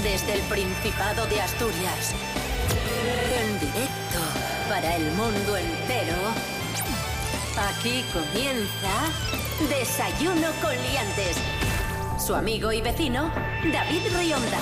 desde el Principado de Asturias, en directo para el mundo entero, aquí comienza Desayuno con Liantes. Su amigo y vecino, David Rionda.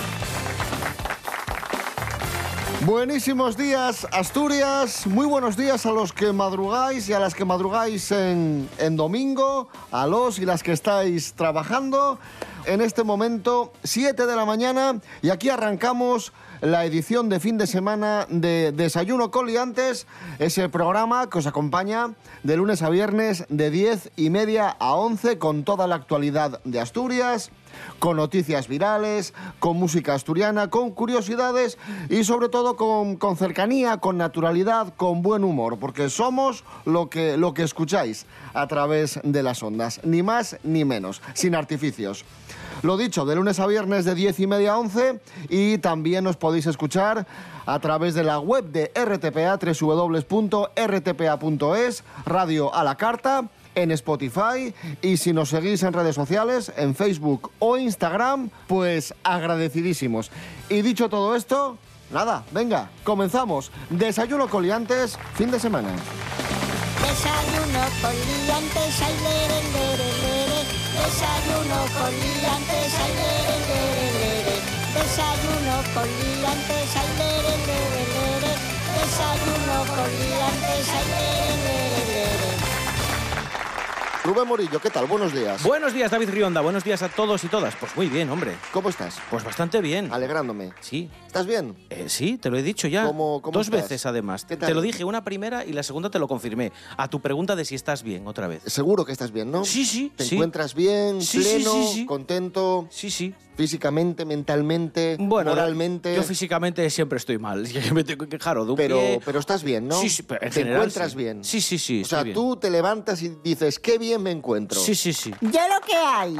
Buenísimos días, Asturias. Muy buenos días a los que madrugáis y a las que madrugáis en domingo, a los y las que estáis trabajando. En este momento, 7 de la mañana, y aquí arrancamos la edición de fin de semana de Desayuno con Liantes, ese programa que os acompaña de lunes a viernes de 10:30 a 11 con toda la actualidad de Asturias, con noticias virales, con música asturiana, con curiosidades y sobre todo con cercanía, con naturalidad, con buen humor, porque somos lo que escucháis a través de las ondas, ni más ni menos, sin artificios. Lo dicho, de lunes a viernes de 10:30 a 11, y también os podéis escuchar a través de la web de RTPA, www.rtpa.es, radio a la carta, en Spotify, y si nos seguís en redes sociales, en Facebook o Instagram, pues agradecidísimos. Y dicho todo esto, nada, venga, comenzamos. Desayuno con Liantes, fin de semana. Desayuno con liantes, ay, lere, lere, lere. Desayuno con liantes, ay, lere, lere, lere. Desayuno con liantes, ay, lere, lere, lere. Desayuno con liantes, ay, lere, lere, lere. Rubén Morillo, ¿qué tal? Buenos días. Buenos días, David Rionda. Buenos días a todos y todas. Pues muy bien, hombre. ¿Cómo estás? Pues bastante bien. Alegrándome. Sí. ¿Estás bien? Sí, te lo he dicho ya. ¿Cómo Dos estás? veces, además. ¿Qué tal? Te lo dije una primera y la segunda te lo confirmé. A tu pregunta de si estás bien, otra vez. Seguro que estás bien, ¿no? Sí, sí. ¿Te sí. encuentras bien, Sí, pleno, sí. contento, Sí, sí. físicamente, mentalmente, Bueno, moralmente? yo físicamente siempre estoy mal. Me tengo que quejar o de un Pero pie. estás bien, ¿no? Sí, sí, pero en ¿Te general, encuentras sí. bien? Sí, sí, sí. O sea, estoy bien. tú te levantas y dices, qué bien me encuentro. Sí, sí, sí. Yo lo que hay.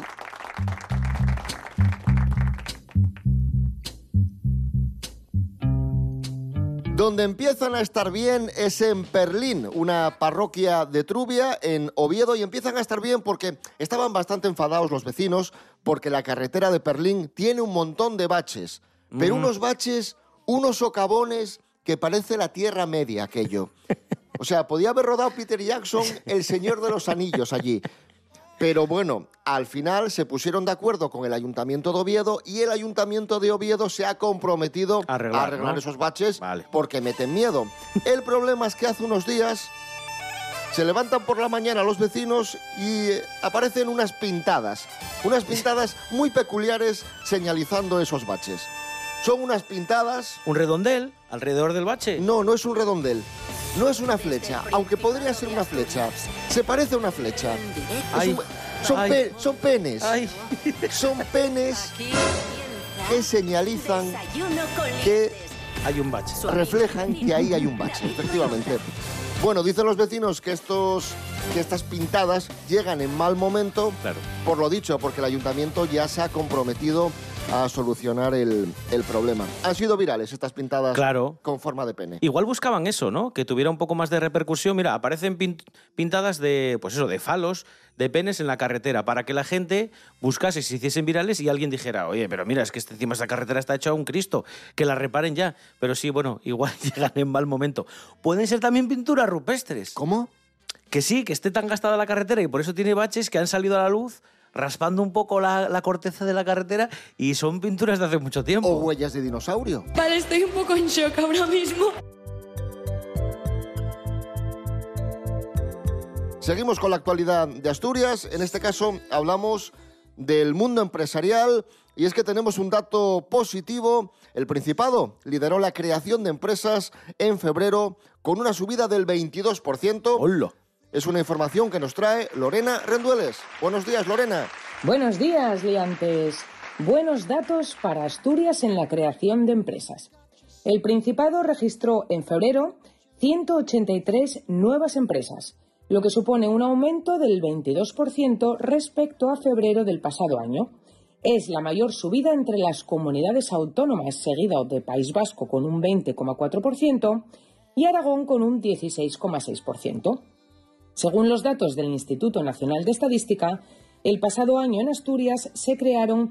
Donde empiezan a estar bien es en Perlín, una parroquia de Trubia, en Oviedo, y empiezan a estar bien porque estaban bastante enfadados los vecinos porque la carretera de Perlín tiene un montón de baches, pero unos baches, unos socavones que parece la Tierra Media aquello. O sea, podía haber rodado Peter Jackson El Señor de los Anillos allí. Pero bueno, al final se pusieron de acuerdo con el Ayuntamiento de Oviedo y el Ayuntamiento de Oviedo se ha comprometido a arreglar ¿no? esos baches, Vale. porque meten miedo. El problema es que hace unos días se levantan por la mañana los vecinos y aparecen unas pintadas muy peculiares señalizando esos baches. Son unas pintadas... ¿Un redondel alrededor del bache? No, no es un redondel. No es una flecha, aunque podría ser una flecha. Se parece a una flecha. Ay, Son penes. Ay. Son penes Aquí comienza que señalizan, Desayuno con que Liantes. Hay un bache. reflejan que ahí hay un bache, efectivamente. Bueno, dicen los vecinos que estas pintadas llegan en mal momento, Claro. por lo dicho, porque el ayuntamiento ya se ha comprometido a solucionar el problema. Han sido virales estas pintadas, Claro. con forma de pene. Igual buscaban eso, ¿no? Que tuviera un poco más de repercusión. Mira, aparecen pintadas de, pues eso, de falos, de penes en la carretera, para que la gente buscase, se hiciesen virales y alguien dijera, oye, pero mira, es que encima esta carretera está hecha a un Cristo, que la reparen ya. Pero sí, bueno, igual llegan en mal momento. Pueden ser también pinturas rupestres. ¿Cómo? Que sí, que esté tan gastada la carretera y por eso tiene baches que han salido a la luz raspando un poco la corteza de la carretera y son pinturas de hace mucho tiempo. O huellas de dinosaurio. Vale, estoy un poco en shock ahora mismo. Seguimos con la actualidad de Asturias. En este caso hablamos del mundo empresarial y es que tenemos un dato positivo. El Principado lideró la creación de empresas en febrero con una subida del 22%. ¡Hola! Es una información que nos trae Lorena Rendueles. Buenos días, Lorena. Buenos días, liantes. Buenos datos para Asturias en la creación de empresas. El Principado registró en febrero 183 nuevas empresas, lo que supone un aumento del 22% respecto a febrero del pasado año. Es la mayor subida entre las comunidades autónomas, seguida de País Vasco con un 20,4% y Aragón con un 16,6%. Según los datos del Instituto Nacional de Estadística, El pasado año en Asturias se crearon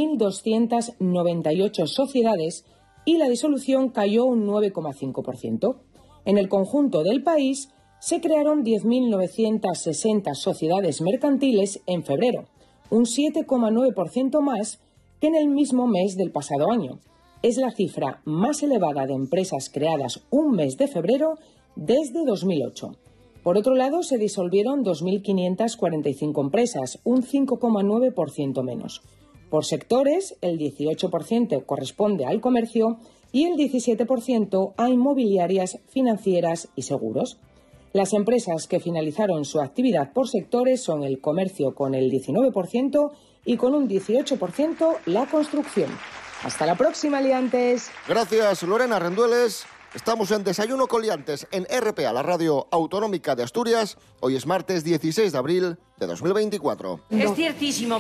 1.298 sociedades y la disolución cayó un 9,5%. En el conjunto del país se crearon 10.960 sociedades mercantiles en febrero, un 7,9% más que en el mismo mes del pasado año. Es la cifra más elevada de empresas creadas un mes de febrero desde 2008. Por otro lado, se disolvieron 2.545 empresas, un 5,9% menos. Por sectores, el 18% corresponde al comercio y el 17% a inmobiliarias, financieras y seguros. Las empresas que finalizaron su actividad por sectores son el comercio con el 19% y con un 18% la construcción. Hasta la próxima, liantes. Gracias, Lorena Rendueles. Estamos en Desayuno con Liantes en RPA, la radio autonómica de Asturias. Hoy es martes 16 de abril de 2024. Es ciertísimo.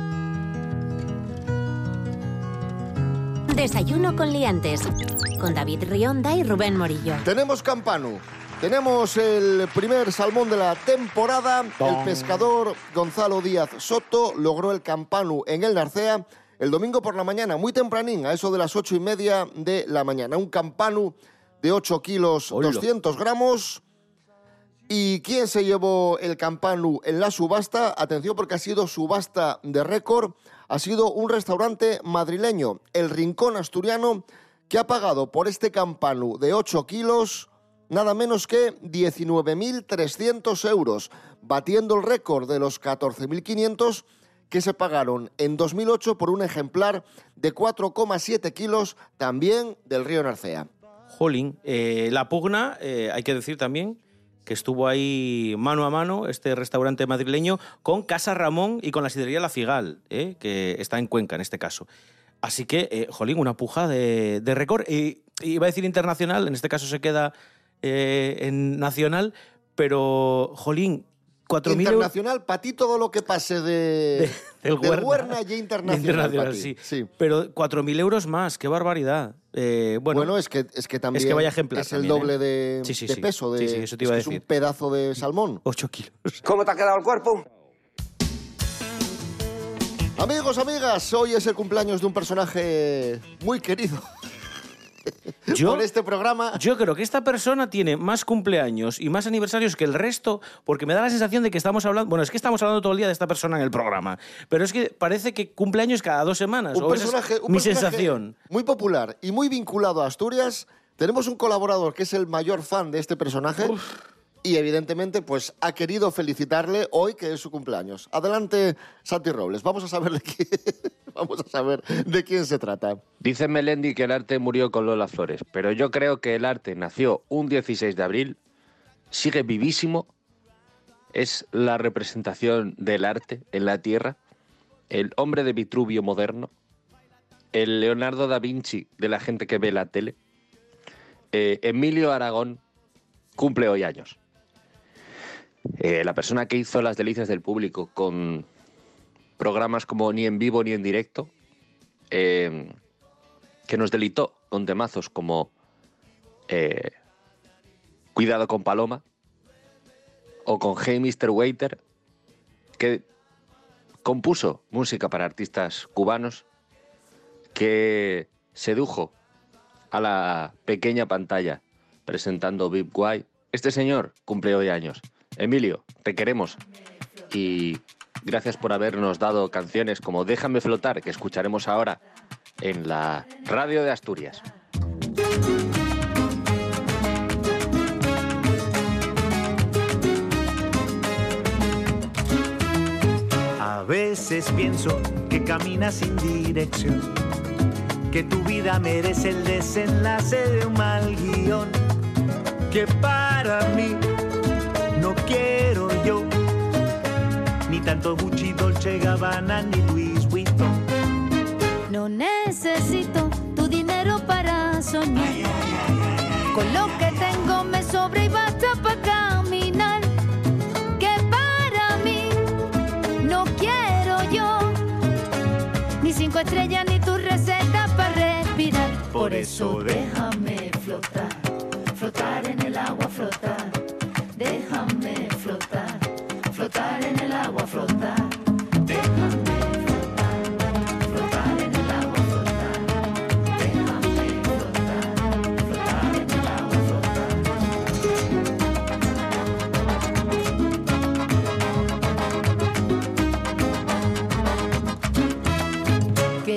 Desayuno con liantes, con David Rionda y Rubén Morillo. Tenemos Campanu. Tenemos el primer salmón de la temporada. El pescador Gonzalo Díaz Soto logró el Campanu en el Narcea el domingo por la mañana, muy tempranín, a eso de las 8:30 de la mañana. Un Campanu de 8 kilos, 200 gramos. ¿Y quién se llevó el Campanu en la subasta? Atención, porque ha sido subasta de récord. Ha sido un restaurante madrileño, El Rincón Asturiano, que ha pagado por este Campanu de 8 kilos nada menos que 19.300 euros, batiendo el récord de los 14.500 que se pagaron en 2008 por un ejemplar de 4,7 kilos, también del río Narcea. Jolín, la pugna, hay que decir también que estuvo ahí mano a mano este restaurante madrileño con Casa Ramón y con la sidrería La Figal, que está en Cuenca en este caso. Así que, jolín, una puja de récord. Iba a decir internacional, en este caso se queda en nacional, pero, jolín, 4.000 internacional, para ti todo lo que pase del Huerna y internacional. Sí. Pero 4.000 euros más, qué barbaridad. Bueno, es que también es que vaya ejemplar es también, el doble de peso. Sí, eso te iba a decir. Es un pedazo de salmón. 8 kilos. ¿Cómo te ha quedado el cuerpo? Amigos, amigas, hoy es el cumpleaños de un personaje muy querido por este programa. Yo creo que esta persona tiene más cumpleaños y más aniversarios que el resto, porque me da la sensación de que estamos hablando... Bueno, es que estamos hablando todo el día de esta persona en el programa, pero es que parece que cumpleaños cada 2 semanas. Un personaje sensación. Muy popular y muy vinculado a Asturias. Tenemos un colaborador que es el mayor fan de este personaje. Y evidentemente pues ha querido felicitarle hoy que es su cumpleaños. Adelante, Santi Robles. Vamos a saber de quién se trata. Dice Melendi que el arte murió con Lola Flores, pero yo creo que el arte nació un 16 de abril, sigue vivísimo, es la representación del arte en la tierra, el hombre de Vitruvio moderno, el Leonardo da Vinci de la gente que ve la tele. Emilio Aragón cumple hoy años. La persona que hizo las delicias del público con programas como Ni en vivo ni en directo, que nos deleitó con temazos como Cuidado con Paloma o con Hey Mr. Waiter, que compuso música para artistas cubanos, que sedujo a la pequeña pantalla presentando Big Guay. Este señor cumple hoy años. Emilio, te queremos y gracias por habernos dado canciones como Déjame flotar, que escucharemos ahora en la radio de Asturias. A veces pienso que caminas sin dirección, que tu vida merece el desenlace de un mal guión, que para mí no quiero yo ni tanto Gucci, Dolce Gabbana, ni Louis Vuitton. No necesito tu dinero para soñar. Con lo que tengo me sobra y basta para caminar. Que para mí no quiero yo ni 5 estrellas ni tu receta para respirar. Por eso déjame flotar, flotar en el agua, flotar. Déjame flotar, flotar en el agua, flotar.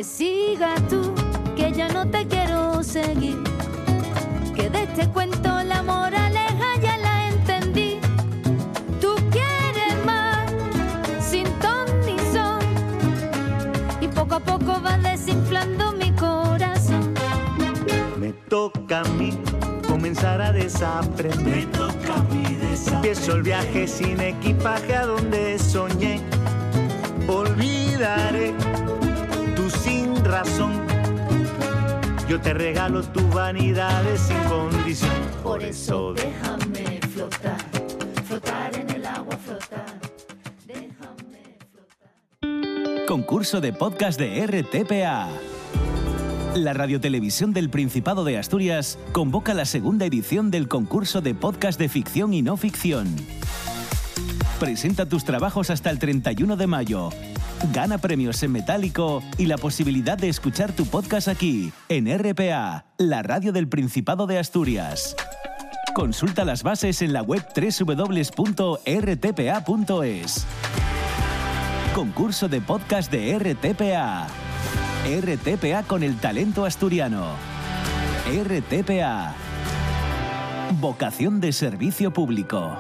que sigas tú, que ya no te quiero seguir. Que de este cuento la moraleja ya la entendí. Tú quieres más, sin ton ni son, y poco a poco vas desinflando mi corazón. Me toca a mí comenzar a desaprender. Me toca a mí desaprender. Empiezo el viaje sin equipaje a donde soñé. Olvidaré tu sin razón. Yo te regalo tus vanidades sin condición. Por eso déjame flotar, flotar en el agua, flotar. Déjame flotar. Concurso de podcast de RTPA. La Radiotelevisión del Principado de Asturias convoca la segunda edición del concurso de podcast de ficción y no ficción. Presenta tus trabajos hasta el 31 de mayo. Gana premios en metálico y la posibilidad de escuchar tu podcast aquí, en RPA, la radio del Principado de Asturias. Consulta las bases en la web www.rtpa.es. Concurso de podcast de RTPA. RTPA con el talento asturiano. RTPA. Vocación de servicio público.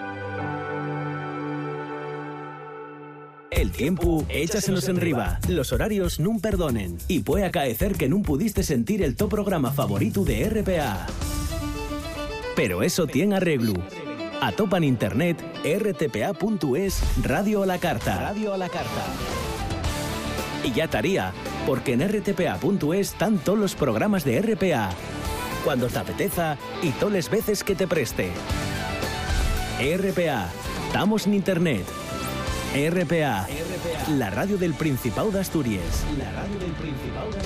El tiempo échasenos enriba, los horarios nun perdonen y puede acaecer que nun pudiste sentir el top programa favorito de RPA. Pero eso tiene arreglo. Atopa en internet rtpa.es Radio a la Carta. Radio a la Carta. Y ya estaría, porque en rtpa.es están todos los programas de RPA, cuando te apeteza y todas las veces que te preste. RPA, estamos en internet. RPA, la radio del Principado de Asturias. La radio del Principado de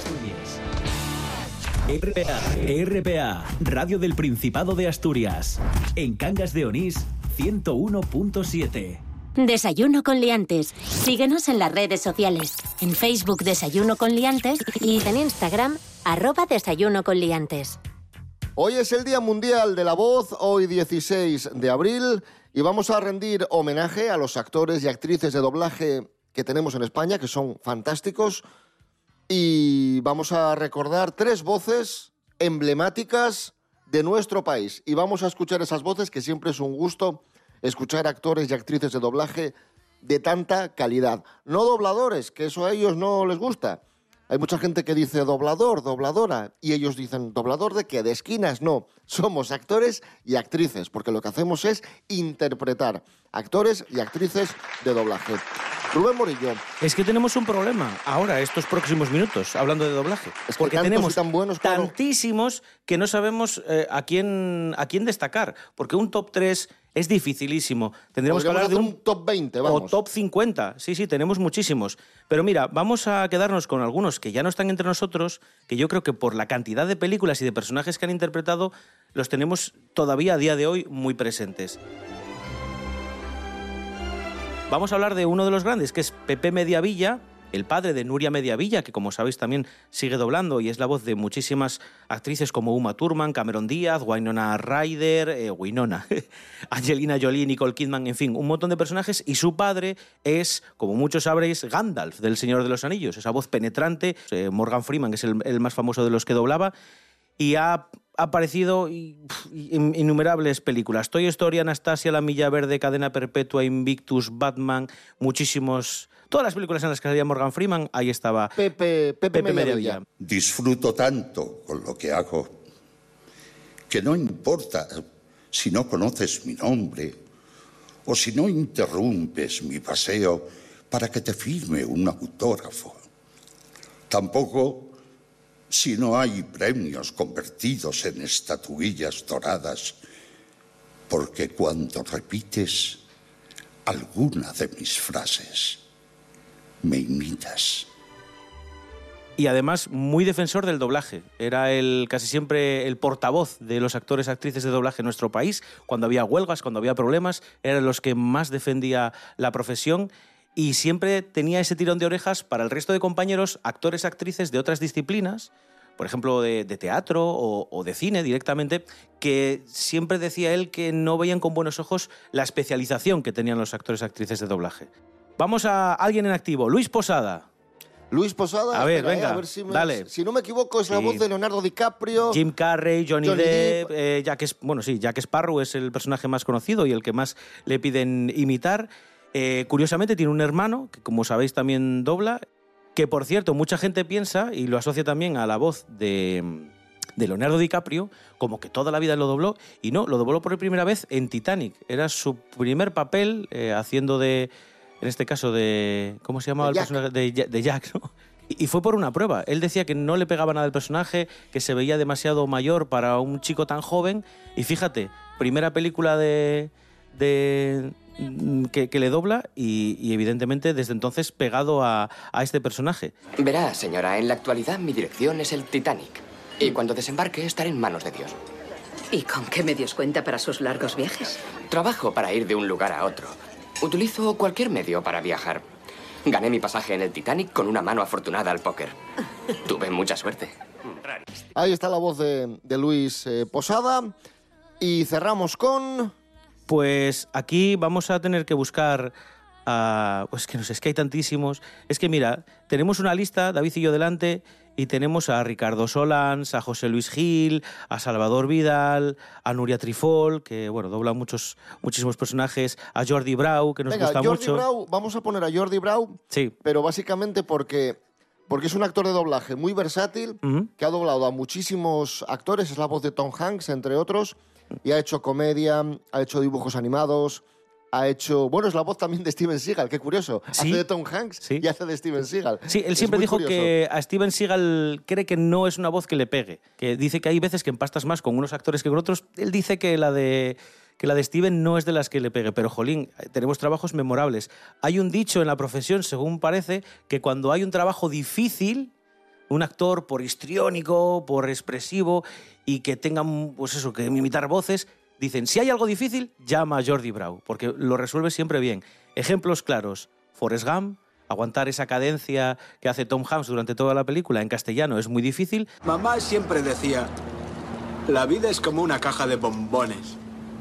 Asturias. RPA, radio del Principado de Asturias. En Cangas de Onís, 101.7. Desayuno con liantes. Síguenos en las redes sociales. En Facebook Desayuno con liantes y en Instagram @Desayuno con liantes. Hoy es el Día Mundial de la Voz, hoy 16 de abril, y vamos a rendir homenaje a los actores y actrices de doblaje que tenemos en España, que son fantásticos, y vamos a recordar 3 voces emblemáticas de nuestro país. Y vamos a escuchar esas voces, que siempre es un gusto escuchar actores y actrices de doblaje de tanta calidad. No dobladores, que eso a ellos no les gusta. Hay mucha gente que dice doblador, dobladora, y ellos dicen, ¿doblador de qué? ¿De esquinas? No, somos actores y actrices, porque lo que hacemos es interpretar actores y actrices de doblaje. Rubén Morillo. Es que tenemos un problema ahora, estos próximos minutos, hablando de doblaje. Es que porque tenemos tan buenos, claro, tantísimos que no sabemos a quién destacar, porque un top 3 es dificilísimo. Tendríamos que hablar de un top 20, vamos. O top 50. Sí, tenemos muchísimos. Pero mira, vamos a quedarnos con algunos que ya no están entre nosotros, que yo creo que por la cantidad de películas y de personajes que han interpretado, los tenemos todavía a día de hoy muy presentes. Vamos a hablar de uno de los grandes, que es Pepe Mediavilla, el padre de Nuria Mediavilla, que como sabéis también sigue doblando y es la voz de muchísimas actrices como Uma Thurman, Cameron Díaz, Winona Ryder, Angelina Jolie, Nicole Kidman, en fin, un montón de personajes. Y su padre es, como muchos sabréis, Gandalf, del Señor de los Anillos, esa voz penetrante. Morgan Freeman, que es el más famoso de los que doblaba, y ha aparecido en innumerables películas. Toy Story, Anastasia, La Milla Verde, Cadena Perpetua, Invictus, Batman, muchísimos... Todas las películas en las que salía Morgan Freeman, ahí estaba Pepe Mediavilla. Disfruto tanto con lo que hago que no importa si no conoces mi nombre o si no interrumpes mi paseo para que te firme un autógrafo. Tampoco si no hay premios convertidos en estatuillas doradas, porque cuando repites alguna de mis frases, me imitas. Y además muy defensor del doblaje. Era casi siempre el portavoz de los actores y actrices de doblaje en nuestro país. Cuando había huelgas, cuando había problemas, eran los que más defendía la profesión. Y siempre tenía ese tirón de orejas para el resto de compañeros, actores, actrices de otras disciplinas, por ejemplo, de teatro o de cine directamente, que siempre decía él que no veían con buenos ojos la especialización que tenían los actores y actrices de doblaje. Vamos a alguien en activo, Luis Posada. Luis Posada, a ver, espera, venga, a ver dale. Si no me equivoco, es la Sí. voz de Leonardo DiCaprio. Jim Carrey, Johnny Depp, Jack Sparrow es el personaje más conocido y el que más le piden imitar. Curiosamente tiene un hermano, que como sabéis también dobla, que por cierto mucha gente piensa, y lo asocia también a la voz de Leonardo DiCaprio, como que toda la vida lo dobló, y no, lo dobló por primera vez en Titanic. Era su primer papel haciendo en este caso ¿cómo se llamaba el personaje? De Jack, ¿no? Y fue por una prueba. Él decía que no le pegaba nada al personaje, que se veía demasiado mayor para un chico tan joven, y fíjate, primera película que le dobla y evidentemente desde entonces pegado a este personaje. Verá, señora, en la actualidad mi dirección es el Titanic. Y cuando desembarque estaré en manos de Dios. ¿Y con qué medios cuenta para sus largos viajes? Trabajo para ir de un lugar a otro. Utilizo cualquier medio para viajar. Gané mi pasaje en el Titanic con una mano afortunada al póker. Tuve mucha suerte. Ahí está la voz de Luis Posada. Y cerramos con... Pues aquí vamos a tener que buscar... pues que no sé, es que hay tantísimos. Es que mira, tenemos una lista, David y yo delante, y tenemos a Ricardo Solans, a José Luis Gil, a Salvador Vidal, a Nuria Trifol, que bueno, dobla muchísimos personajes, a Jordi Brau, que nos gusta Jordi mucho. Brau, vamos a poner a Jordi Brau, sí. Pero básicamente porque es un actor de doblaje muy versátil, que ha doblado a muchísimos actores, es la voz de Tom Hanks, entre otros, y ha hecho comedia, ha hecho dibujos animados, ha hecho... Bueno, es la voz también de Steven Seagal, qué curioso. ¿Sí? Hace de Tom Hanks y hace de Steven Seagal. Sí, él Es siempre muy dijo curioso. que a Steven Seagal cree que no es una voz que le pegue, que dice que hay veces que empastas más con unos actores que con otros. Él dice que la de Steven no es de las que le pegue, pero jolín, tenemos trabajos memorables. Hay un dicho en la profesión, según parece, que cuando hay un trabajo difícil, un actor por histriónico, por expresivo y que tengan, pues eso, que imitar voces, dicen, si hay algo difícil, llama a Jordi Brau, porque lo resuelve siempre bien. Ejemplos claros, Forrest Gump, aguantar esa cadencia que hace Tom Hanks durante toda la película en castellano es muy difícil. Mamá siempre decía, la vida es como una caja de bombones.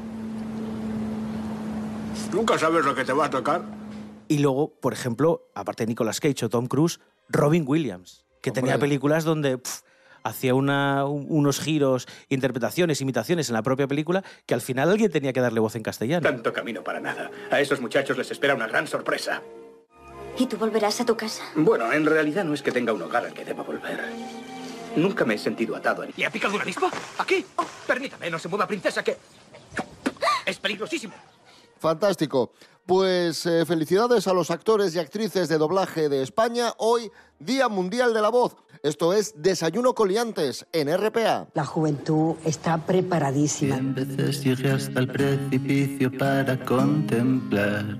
Nunca sabes lo que te va a tocar. Y luego, por ejemplo, aparte de Nicolas Cage o Tom Cruise, Robin Williams, que tenía películas donde... hacía unos giros, interpretaciones, imitaciones en la propia película, que al final alguien tenía que darle voz en castellano. Tanto camino para nada. A esos muchachos les espera una gran sorpresa. ¿Y tú volverás a tu casa? Bueno, en realidad no es que tenga un hogar al que deba volver. Nunca me he sentido atado a... ¿Le ha picado una avispa? ¿Aquí? Oh, permítame, no se mueva, princesa, que... es peligrosísimo. Fantástico. Pues felicidades a los actores y actrices de doblaje de España. Hoy, Día Mundial de la Voz. Esto es Desayuno con Liantes en RPA. La juventud está preparadísima. 100 veces llegué hasta el precipicio para contemplar.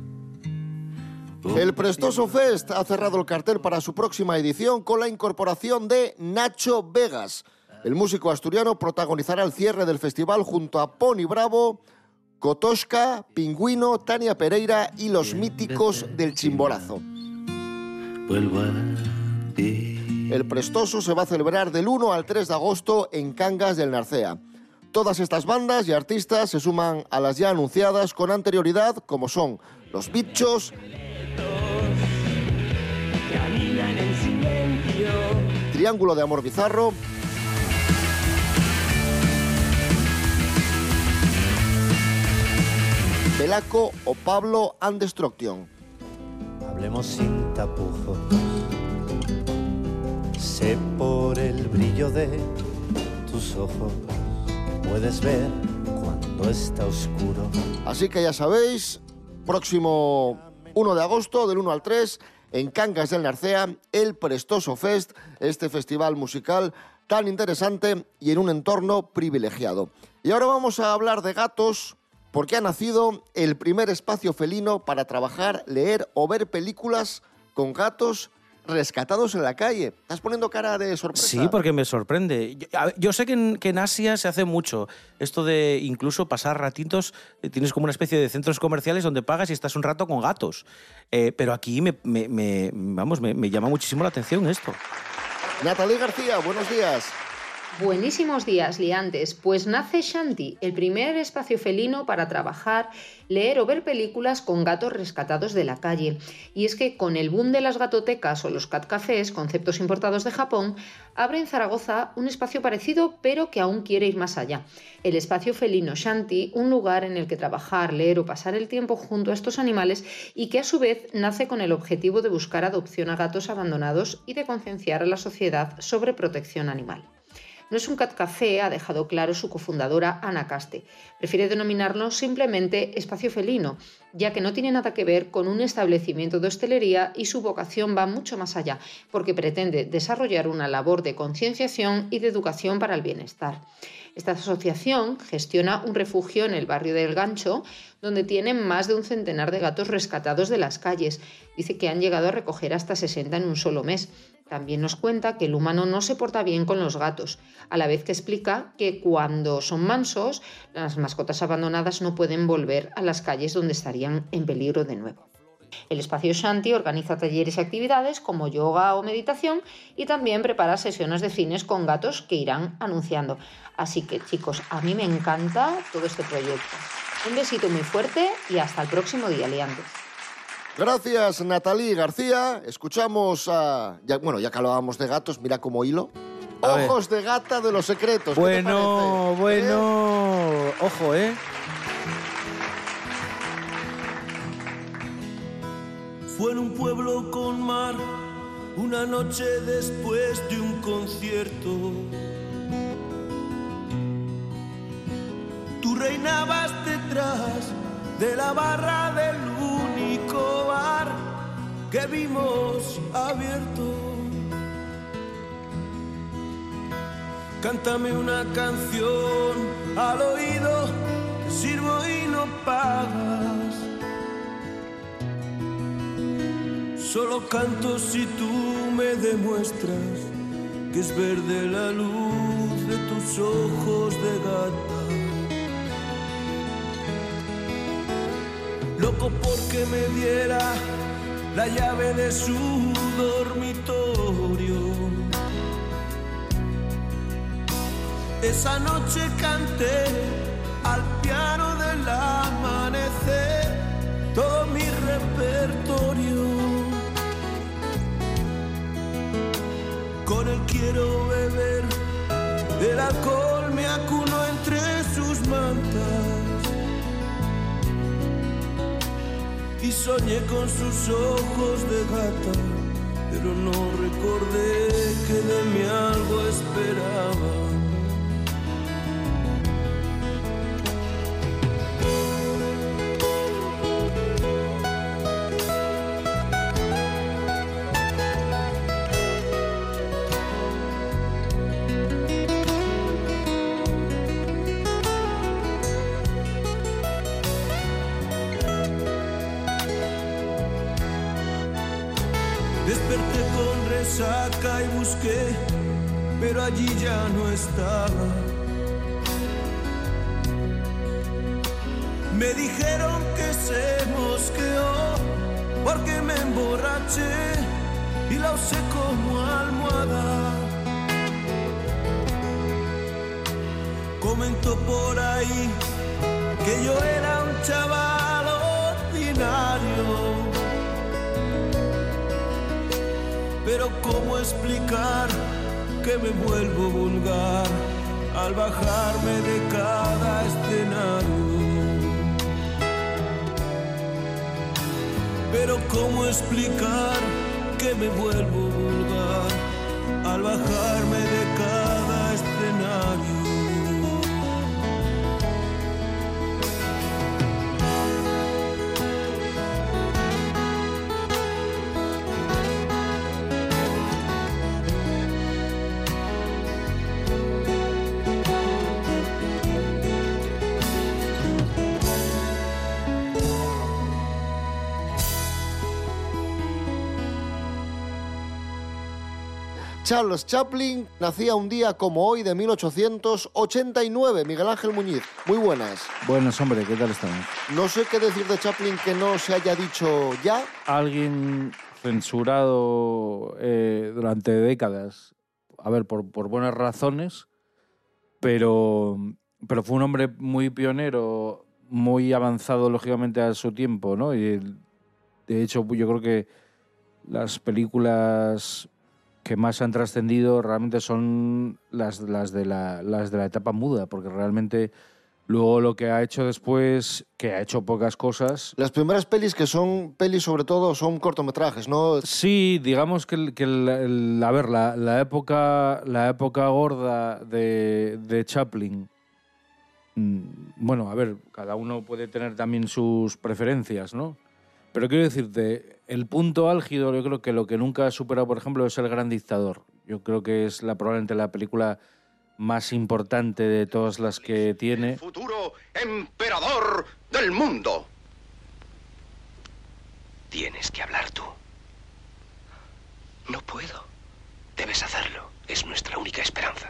El Prestoso Fest ha cerrado el cartel para su próxima edición con la incorporación de Nacho Vegas. El músico asturiano protagonizará el cierre del festival junto a Pony Bravo, Kotoska, Pingüino, Tania Pereira y los míticos del Chimborazo. Vuelvo a ti. El Prestoso se va a celebrar del 1 al 3 de agosto en Cangas del Narcea. Todas estas bandas y artistas se suman a las ya anunciadas con anterioridad, como son Los Bichos, Triángulo de Amor Bizarro, Belaco o Pablo and Destruction. Hablemos sin tapujos. Sé por el brillo de tus ojos, puedes ver cuando está oscuro. Así que ya sabéis, próximo 1 de agosto, del 1 al 3, en Cangas del Narcea, el Prestoso Fest, este festival musical tan interesante y en un entorno privilegiado. Y ahora vamos a hablar de gatos, porque ha nacido el primer espacio felino para trabajar, leer o ver películas con gatos rescatados en la calle. ¿Estás poniendo cara de sorpresa? Sí, porque me sorprende. Yo sé que en Asia se hace mucho esto de incluso pasar ratitos, tienes como una especie de centros comerciales donde pagas y estás un rato con gatos. Pero aquí me llama muchísimo la atención esto. Natalie García, buenos días. Buenísimos días, liantes. Pues nace Shanti, el primer espacio felino para trabajar, leer o ver películas con gatos rescatados de la calle. Y es que con el boom de las gatotecas o los cat cafés, conceptos importados de Japón, abre en Zaragoza un espacio parecido, pero que aún quiere ir más allá. El espacio felino Shanti, un lugar en el que trabajar, leer o pasar el tiempo junto a estos animales y que a su vez nace con el objetivo de buscar adopción a gatos abandonados y de concienciar a la sociedad sobre protección animal. No es un cat café, ha dejado claro su cofundadora Ana Caste. Prefiere denominarlo simplemente espacio felino, ya que no tiene nada que ver con un establecimiento de hostelería y su vocación va mucho más allá, porque pretende desarrollar una labor de concienciación y de educación para el bienestar. Esta asociación gestiona un refugio en el barrio del Gancho, donde tienen más de un centenar de gatos rescatados de las calles. Dice que han llegado a recoger hasta 60 en un solo mes. También nos cuenta que el humano no se porta bien con los gatos, a la vez que explica que cuando son mansos, las mascotas abandonadas no pueden volver a las calles donde estarían en peligro de nuevo. El espacio Shanti organiza talleres y actividades como yoga o meditación y también prepara sesiones de cines con gatos que irán anunciando. Así que, chicos, a mí me encanta todo este proyecto. Un besito muy fuerte y hasta el próximo día, liantes. Gracias, Nathalie García. Escuchamos a... Ya que hablábamos de gatos, mira cómo hilo. Ojos de gata de los secretos. Bueno, ojo, ¿eh? Fue en un pueblo con mar, una noche después de un concierto. Tú reinabas detrás de la barra del único bar que vimos abierto. Cántame una canción al oído, te sirvo y no pagas. Solo canto si tú me demuestras que es verde la luz de tus ojos de gata. Loco porque me diera la llave de su dormitorio. Esa noche canté al piano del amanecer todo mi repertorio. Con él quiero beber, el alcohol me acuno entre sus mantas y soñé con sus ojos de gata, pero no recordé que de mí algo esperaba. Desperté con resaca y busqué, pero allí ya no estaba. Me dijeron que se mosqueó porque me emborraché y la usé como almohada. Comentó por ahí que yo era un chaval ordinario. Pero ¿cómo explicar que me vuelvo vulgar al bajarme de cada escenario? Pero ¿cómo explicar que me vuelvo vulgar al bajarme de cada escenario? Charles Chaplin nacía un día como hoy de 1889. Miguel Ángel Muñiz, muy buenas. Buenas, hombre, ¿qué tal estamos? No sé qué decir de Chaplin que no se haya dicho ya. Alguien censurado durante décadas, a ver, por buenas razones, pero fue un hombre muy pionero, muy avanzado lógicamente a su tiempo, ¿no? Y de hecho yo creo que las películas que más han trascendido realmente son las de la etapa muda, porque realmente luego lo que ha hecho después, que ha hecho pocas cosas. Las primeras pelis que son pelis sobre todo son cortometrajes, ¿no? Sí, digamos que la época gorda de Chaplin. Bueno, a ver, cada uno puede tener también sus preferencias, ¿no? Pero quiero decirte, el punto álgido, yo creo que lo que nunca ha superado, por ejemplo, es El Gran Dictador. Yo creo que es probablemente la película más importante de todas las que tiene. El futuro emperador del mundo. Tienes que hablar tú. No puedo. Debes hacerlo. Es nuestra única esperanza.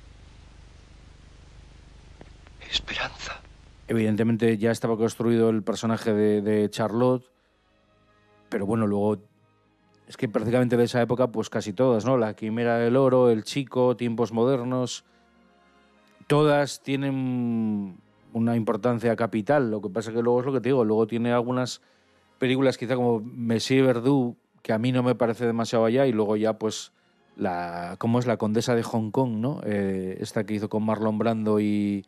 Esperanza. Evidentemente ya estaba construido el personaje de Charlotte, pero bueno, luego es que prácticamente de esa época pues casi todas, ¿no? La Quimera del Oro, El Chico, Tiempos Modernos, todas tienen una importancia capital. Lo que pasa que luego es lo que te digo, luego tiene algunas películas quizá como Monsieur Verdoux, que a mí no me parece demasiado allá, y luego ya pues ¿cómo es? La Condesa de Hong Kong, ¿no? Esta que hizo con Marlon Brando y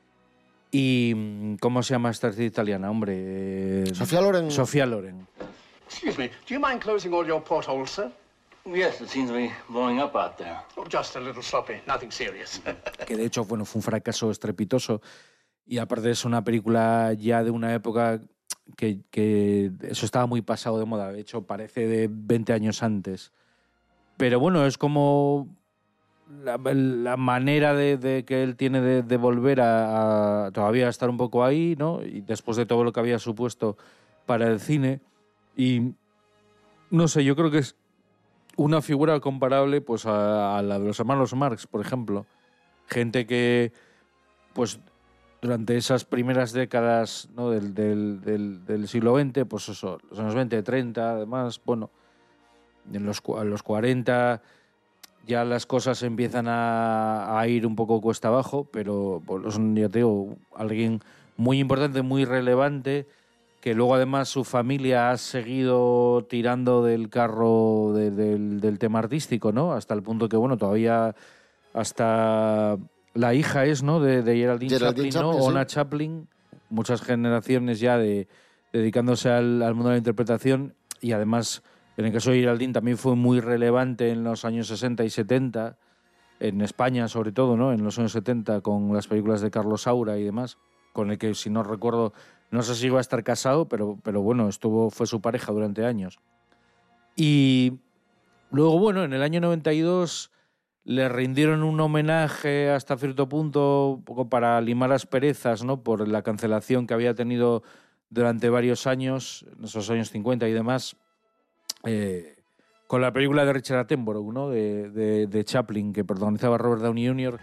¿cómo se llama esta actriz italiana, hombre? Sofía Loren. Sofía Loren. Excuse me, do you mind closing all your portholes, sir? Yes, it seems to be blowing up out there. Oh, just a little sloppy, nothing serious. Que de hecho, bueno, fue un fracaso estrepitoso. Y aparte es una película ya de una época que eso estaba muy pasado de moda. De hecho, parece de 20 años antes. Pero bueno, es como la manera de que él tiene de volver a todavía estar un poco ahí, ¿no? Y después de todo lo que había supuesto para el cine. Y no sé, yo creo que es una figura comparable pues a la de los hermanos Marx, por ejemplo. Gente que, pues, durante esas primeras décadas, ¿no? del siglo XX, pues eso, los años 20, 30, además, bueno, en los 40 ya las cosas empiezan a ir un poco cuesta abajo, pero pues, ya te digo, alguien muy importante, muy relevante, que luego además su familia ha seguido tirando del carro del tema artístico, ¿no? Hasta el punto que, bueno, todavía hasta la hija es, ¿no? de Geraldine Chaplin, ¿no? Sí. Ona Chaplin, muchas generaciones ya dedicándose al mundo de la interpretación, y además, en el caso de Geraldine también fue muy relevante en los años 60 y 70, en España sobre todo, ¿no? En los años 70 con las películas de Carlos Saura y demás, con el que, si no recuerdo, no sé si iba a estar casado, pero bueno, fue su pareja durante años. Y luego, bueno, en el año 92 le rindieron un homenaje hasta cierto punto, un poco para limar asperezas, ¿no? Por la cancelación que había tenido durante varios años, en esos años 50 y demás, con la película de Richard Attenborough, ¿no? de Chaplin, que protagonizaba Robert Downey Jr.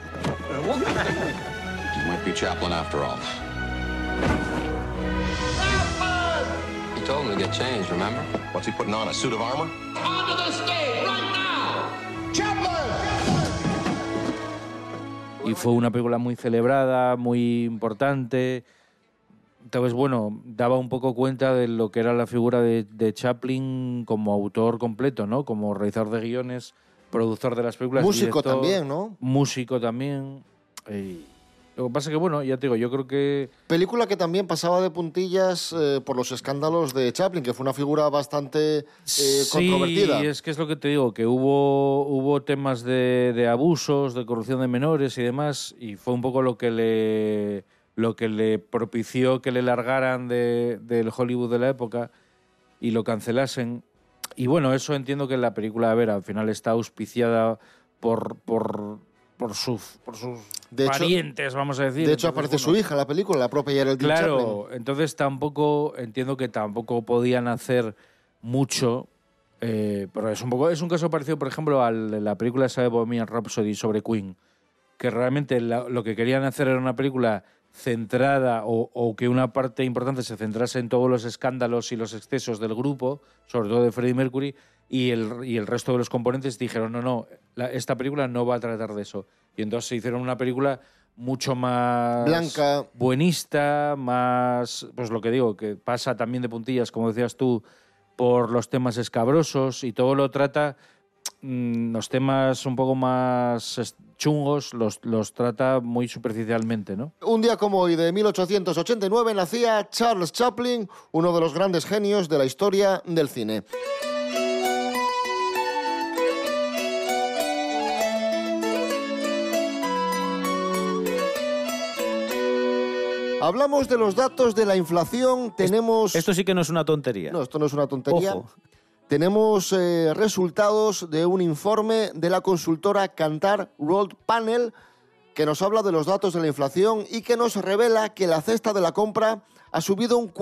It might be Chaplin after all. He told him to get changed, remember? What's he putting on, a suit of armor? Onto the stage right now. Chaplin. Y fue una película muy celebrada, muy importante. Entonces, bueno, daba un poco cuenta de lo que era la figura de Chaplin como autor completo, ¿no? Como realizador de guiones, productor de las películas. Músico director, también, ¿no? Músico también. Lo que pasa es que, bueno, ya te digo, yo creo que... Película que también pasaba de puntillas por los escándalos de Chaplin, que fue una figura bastante controvertida. Sí, es que es lo que te digo, que hubo temas de abusos, de corrupción de menores y demás, y fue un poco lo que le propició que le largaran del Hollywood de la época y lo cancelasen. Y bueno, eso entiendo que la película, a ver, al final está auspiciada por sus parientes, vamos a decir. De hecho, aparece su hija en la película, la propia Geraldine Chaplin. Claro, entonces entiendo que tampoco podían hacer mucho, pero es un caso parecido, por ejemplo, a la película esa de Bohemian Rhapsody sobre Queen, que realmente lo que querían hacer era una película centrada o que una parte importante se centrase en todos los escándalos y los excesos del grupo, sobre todo de Freddie Mercury, y el resto de los componentes dijeron, no, esta película no va a tratar de eso. Y entonces se hicieron una película mucho más blanca, buenista, más, pues lo que digo, que pasa también de puntillas, como decías tú, por los temas escabrosos, y todo lo trata, los temas un poco más chungos los trata muy superficialmente, ¿no? Un día como hoy de 1889 nacía Charles Chaplin, uno de los grandes genios de la historia del cine. Hablamos de los datos de la inflación. Tenemos... Esto sí que no es una tontería. No, esto no es una tontería. Ojo. Tenemos resultados de un informe de la consultora Kantar World Panel que nos habla de los datos de la inflación y que nos revela que la cesta de la compra ha subido un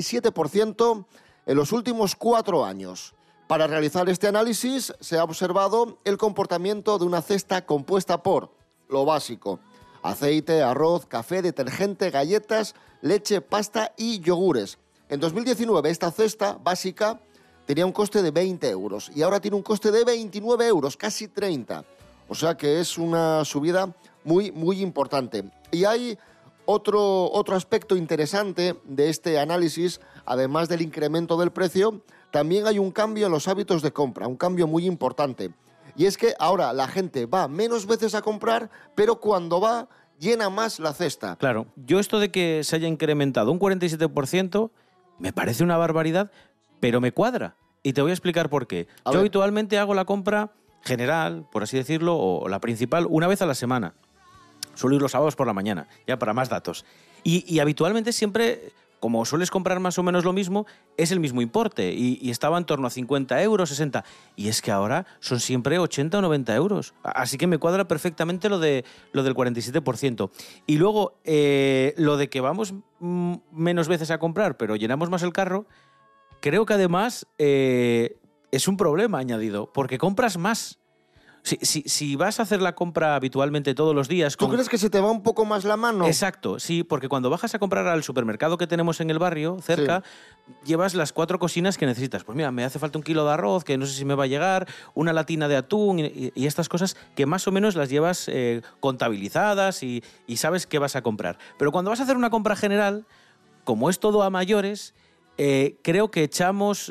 47% en los últimos 4 años. Para realizar este análisis se ha observado el comportamiento de una cesta compuesta por lo básico: aceite, arroz, café, detergente, galletas, leche, pasta y yogures. En 2019 esta cesta básica tenía un coste de 20 euros y ahora tiene un coste de 29 euros, casi 30. O sea que es una subida muy, muy importante. Y hay otro aspecto interesante de este análisis, además del incremento del precio, también hay un cambio en los hábitos de compra, un cambio muy importante. Y es que ahora la gente va menos veces a comprar, pero cuando va, llena más la cesta. Claro, yo esto de que se haya incrementado un 47% me parece una barbaridad, pero me cuadra. Y te voy a explicar por qué. Yo habitualmente hago la compra general, por así decirlo, o la principal, una vez a la semana. Suelo ir los sábados por la mañana, ya para más datos. Y habitualmente siempre, como sueles comprar más o menos lo mismo, es el mismo importe. Y estaba en torno a 50 euros, 60. Y es que ahora son siempre 80 o 90 euros. Así que me cuadra perfectamente lo del 47%. Y luego, lo de que vamos menos veces a comprar, pero llenamos más el carro, creo que además es un problema añadido, porque compras más. Si vas a hacer la compra habitualmente todos los días... ¿Tú crees que se te va un poco más la mano? Exacto, sí, porque cuando bajas a comprar al supermercado que tenemos en el barrio, cerca, llevas las 4 cocinas que necesitas. Pues mira, me hace falta 1 kilo de arroz, que no sé si me va a llegar, una latina de atún y estas cosas que más o menos las llevas contabilizadas y sabes qué vas a comprar. Pero cuando vas a hacer una compra general, como es todo a mayores, creo que echamos...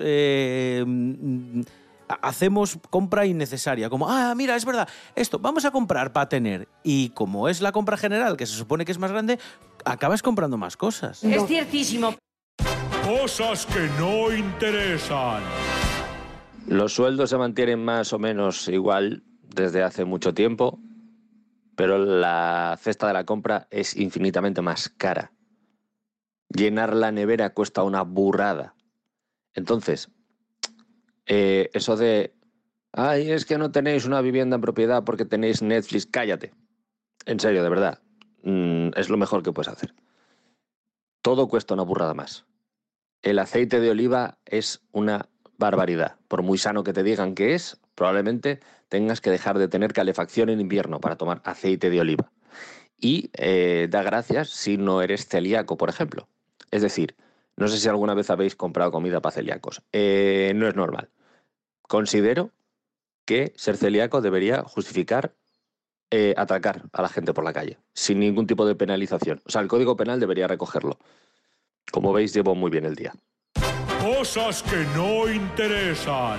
hacemos compra innecesaria, como, mira, es verdad, esto, vamos a comprar para tener. Y como es la compra general, que se supone que es más grande, acabas comprando más cosas. Es ciertísimo. Cosas que no interesan. Los sueldos se mantienen más o menos igual desde hace mucho tiempo, pero la cesta de la compra es infinitamente más cara. Llenar la nevera cuesta una burrada. Entonces... eso de, es que no tenéis una vivienda en propiedad porque tenéis Netflix, cállate. En serio, de verdad, es lo mejor que puedes hacer. Todo cuesta una burrada más. El aceite de oliva es una barbaridad. Por muy sano que te digan que es, probablemente tengas que dejar de tener calefacción en invierno para tomar aceite de oliva. Y da gracias si no eres celíaco, por ejemplo. Es decir, no sé si alguna vez habéis comprado comida para celíacos. No es normal. Considero que ser celíaco debería justificar atacar a la gente por la calle, sin ningún tipo de penalización. O sea, el Código Penal debería recogerlo. Como veis, llevo muy bien el día. Cosas que no interesan.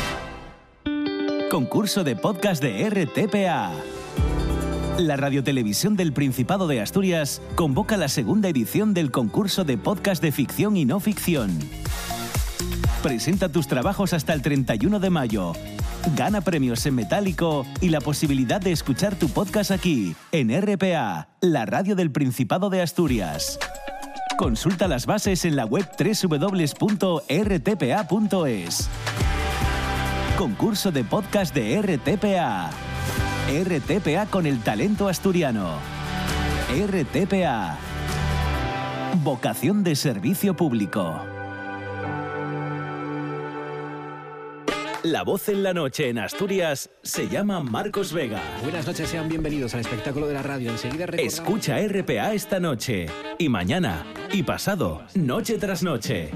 Concurso de podcast de RTPA. La Radiotelevisión del Principado de Asturias convoca la segunda edición del concurso de podcast de ficción y no ficción. Presenta tus trabajos hasta el 31 de mayo. Gana premios en metálico y la posibilidad de escuchar tu podcast aquí, en RPA, la radio del Principado de Asturias. Consulta las bases en la web www.rtpa.es. Concurso de podcast de RTPA. RTPA con el talento asturiano. RTPA. Vocación de servicio público. La voz en la noche en Asturias se llama Marcos Vega. Buenas noches, sean bienvenidos al espectáculo de la radio. Enseguida recordamos... Escucha RPA esta noche, y mañana, y pasado, noche tras noche.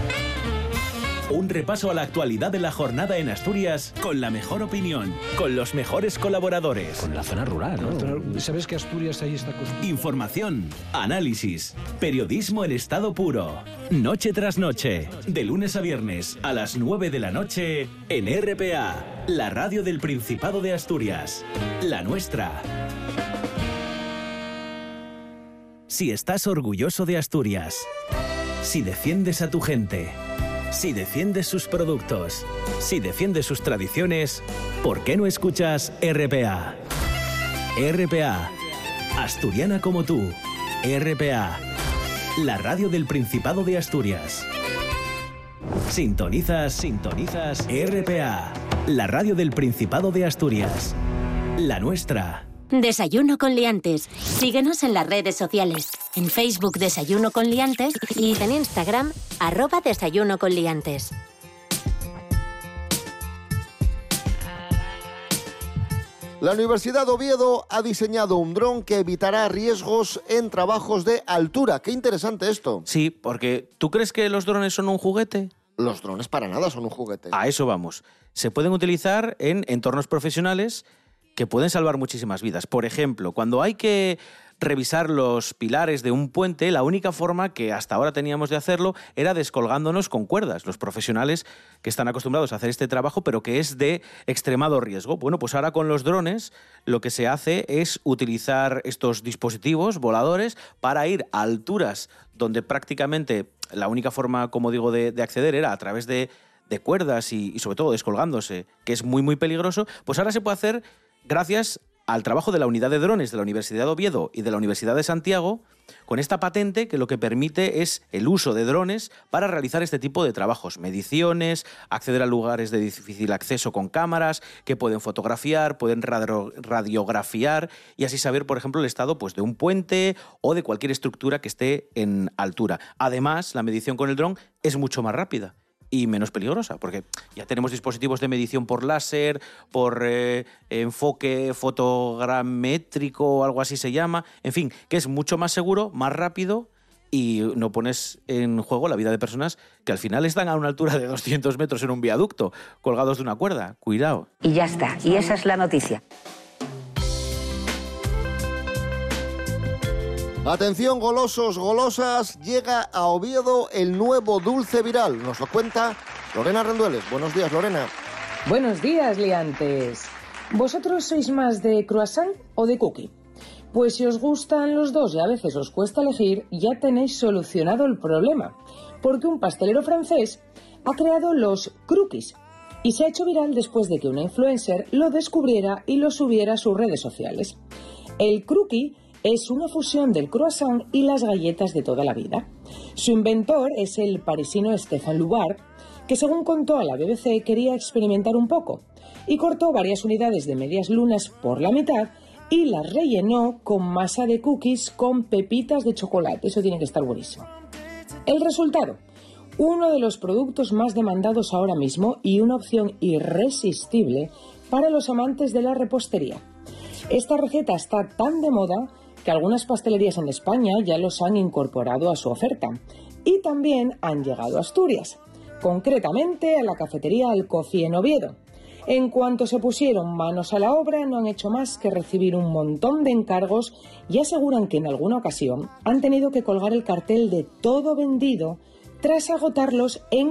Un repaso a la actualidad de la jornada en Asturias con la mejor opinión, con los mejores colaboradores. Con la zona rural, ¿no? ¿Sabes que Asturias ahí está acostumbrado? Información, análisis, periodismo en estado puro. Noche tras noche, de lunes a viernes a las 9 de la noche en RPA, la radio del Principado de Asturias. La nuestra. Si estás orgulloso de Asturias, si defiendes a tu gente, si defiendes sus productos, si defiendes sus tradiciones, ¿por qué no escuchas RPA? RPA, asturiana como tú. RPA, la radio del Principado de Asturias. Sintonizas RPA, la radio del Principado de Asturias. La nuestra. Desayuno con liantes. Síguenos en las redes sociales. En Facebook Desayuno con liantes y en Instagram @Desayuno con liantes. La Universidad de Oviedo ha diseñado un dron que evitará riesgos en trabajos de altura. Qué interesante esto. Sí, porque ¿tú crees que los drones son un juguete? Los drones para nada son un juguete. A eso vamos. Se pueden utilizar en entornos profesionales que pueden salvar muchísimas vidas. Por ejemplo, cuando hay que revisar los pilares de un puente, la única forma que hasta ahora teníamos de hacerlo era descolgándonos con cuerdas. Los profesionales que están acostumbrados a hacer este trabajo, pero que es de extremado riesgo. Bueno, pues ahora con los drones lo que se hace es utilizar estos dispositivos voladores para ir a alturas donde prácticamente la única forma, como digo, de acceder era a través de cuerdas y sobre todo descolgándose, que es muy, muy peligroso. Pues ahora se puede hacer gracias al trabajo de la unidad de drones de la Universidad de Oviedo y de la Universidad de Santiago, con esta patente que lo que permite es el uso de drones para realizar este tipo de trabajos, mediciones, acceder a lugares de difícil acceso con cámaras que pueden fotografiar, pueden radiografiar y así saber, por ejemplo, el estado pues, de un puente o de cualquier estructura que esté en altura. Además, la medición con el dron es mucho más rápida y menos peligrosa, porque ya tenemos dispositivos de medición por láser, por enfoque fotogramétrico o algo así se llama, en fin, que es mucho más seguro, más rápido y no pones en juego la vida de personas que al final están a una altura de 200 metros en un viaducto, colgados de una cuerda. Cuidado. Y ya está, y esa es la noticia. Atención, golosos, golosas, llega a Oviedo el nuevo dulce viral. Nos lo cuenta Lorena Rendueles. Buenos días, Lorena. Buenos días, liantes. ¿Vosotros sois más de croissant o de cookie? Pues si os gustan los dos y a veces os cuesta elegir, ya tenéis solucionado el problema. Porque un pastelero francés ha creado los croquis y se ha hecho viral después de que una influencer lo descubriera y lo subiera a sus redes sociales. El croquis es una fusión del croissant y las galletas de toda la vida. Su inventor es el parisino Stéphane Loubard, que según contó a la BBC quería experimentar un poco y cortó varias unidades de medias lunas por la mitad y las rellenó con masa de cookies con pepitas de chocolate. Eso tiene que estar buenísimo. El resultado: uno de los productos más demandados ahora mismo y una opción irresistible para los amantes de la repostería. Esta receta está tan de moda que algunas pastelerías en España ya los han incorporado a su oferta y también han llegado a Asturias, concretamente a la cafetería Alcofi en Oviedo. En cuanto se pusieron manos a la obra, no han hecho más que recibir un montón de encargos y aseguran que en alguna ocasión han tenido que colgar el cartel de todo vendido tras agotarlos en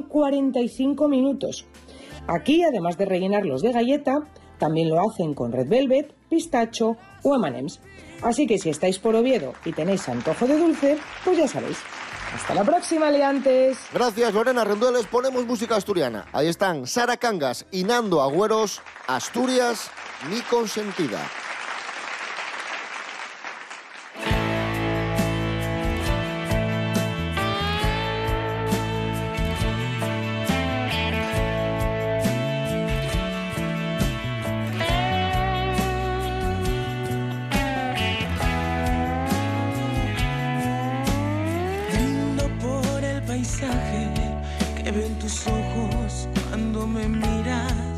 45 minutos. Aquí, además de rellenarlos de galleta, también lo hacen con red velvet, pistacho o M&M's. Así que si estáis por Oviedo y tenéis antojo de dulce, pues ya sabéis. Hasta la próxima, liantes. Gracias, Lorena Rendueles. Ponemos música asturiana. Ahí están Sara Cangas y Nando Agüeros. Asturias, mi consentida. Que ven tus ojos cuando me miras.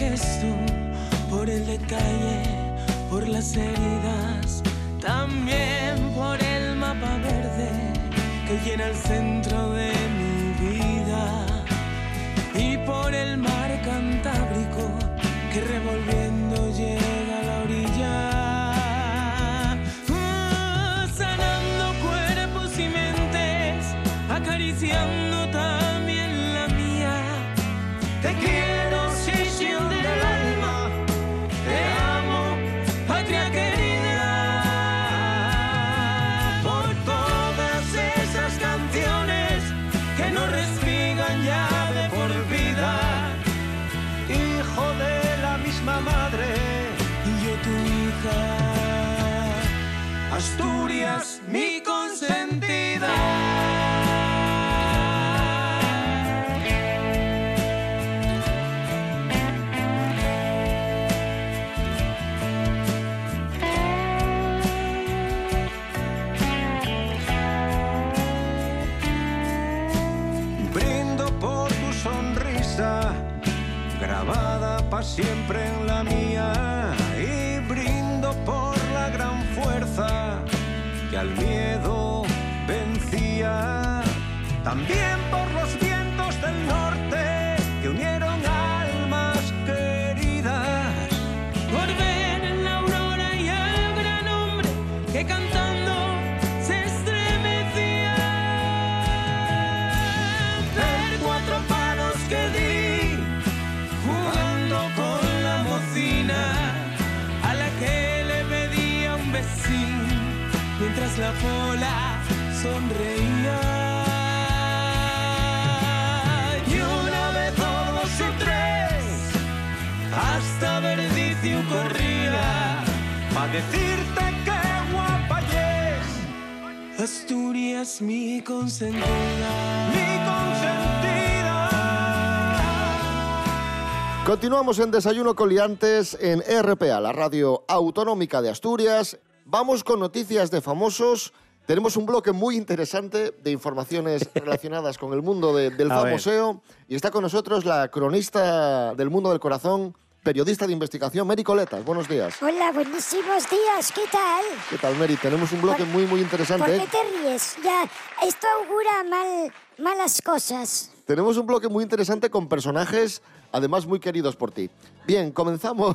gesto, por el detalle, por las heridas, también por el mapa verde que llena el centro de mi vida, y por el mar Cantábrico que revolviendo llega a la orilla, sanando cuerpos y mentes, acariciando también la mía. Te quiero, sesión del alma, te amo, patria querida, por todas esas canciones que nos respigan ya de por vida. Hijo de la misma madre, y yo tu hija, Asturias, mi consentida. Brindo por tu sonrisa, grabada para siempre en la mía, y brindo por la gran fuerza que al miedo vencía, también por los vientos del norte que unieron almas queridas, por ver en la aurora y al gran hombre que cantando se estremecía, ver 4 palos que di jugando con la mocina a la que le pedía un besín mientras la pola sonreía. Y una vez o 2 o 3 hasta Verdicio corría pa' decirte que guapa es Asturias, mi consentida, mi consentida. Continuamos en Desayuno con Liantes en RPA, la radio autonómica de Asturias. Vamos con noticias de famosos. Tenemos un bloque muy interesante de informaciones relacionadas con el mundo del famoseo. Y está con nosotros la cronista del mundo del corazón, periodista de investigación, Mary Coletas. Buenos días. Hola, buenísimos días. ¿Qué tal? ¿Qué tal, Mary? Tenemos un bloque muy interesante. ¿Por qué te ríes? Ya, esto augura malas cosas. Tenemos un bloque muy interesante con personajes, además, muy queridos por ti. Bien, comenzamos.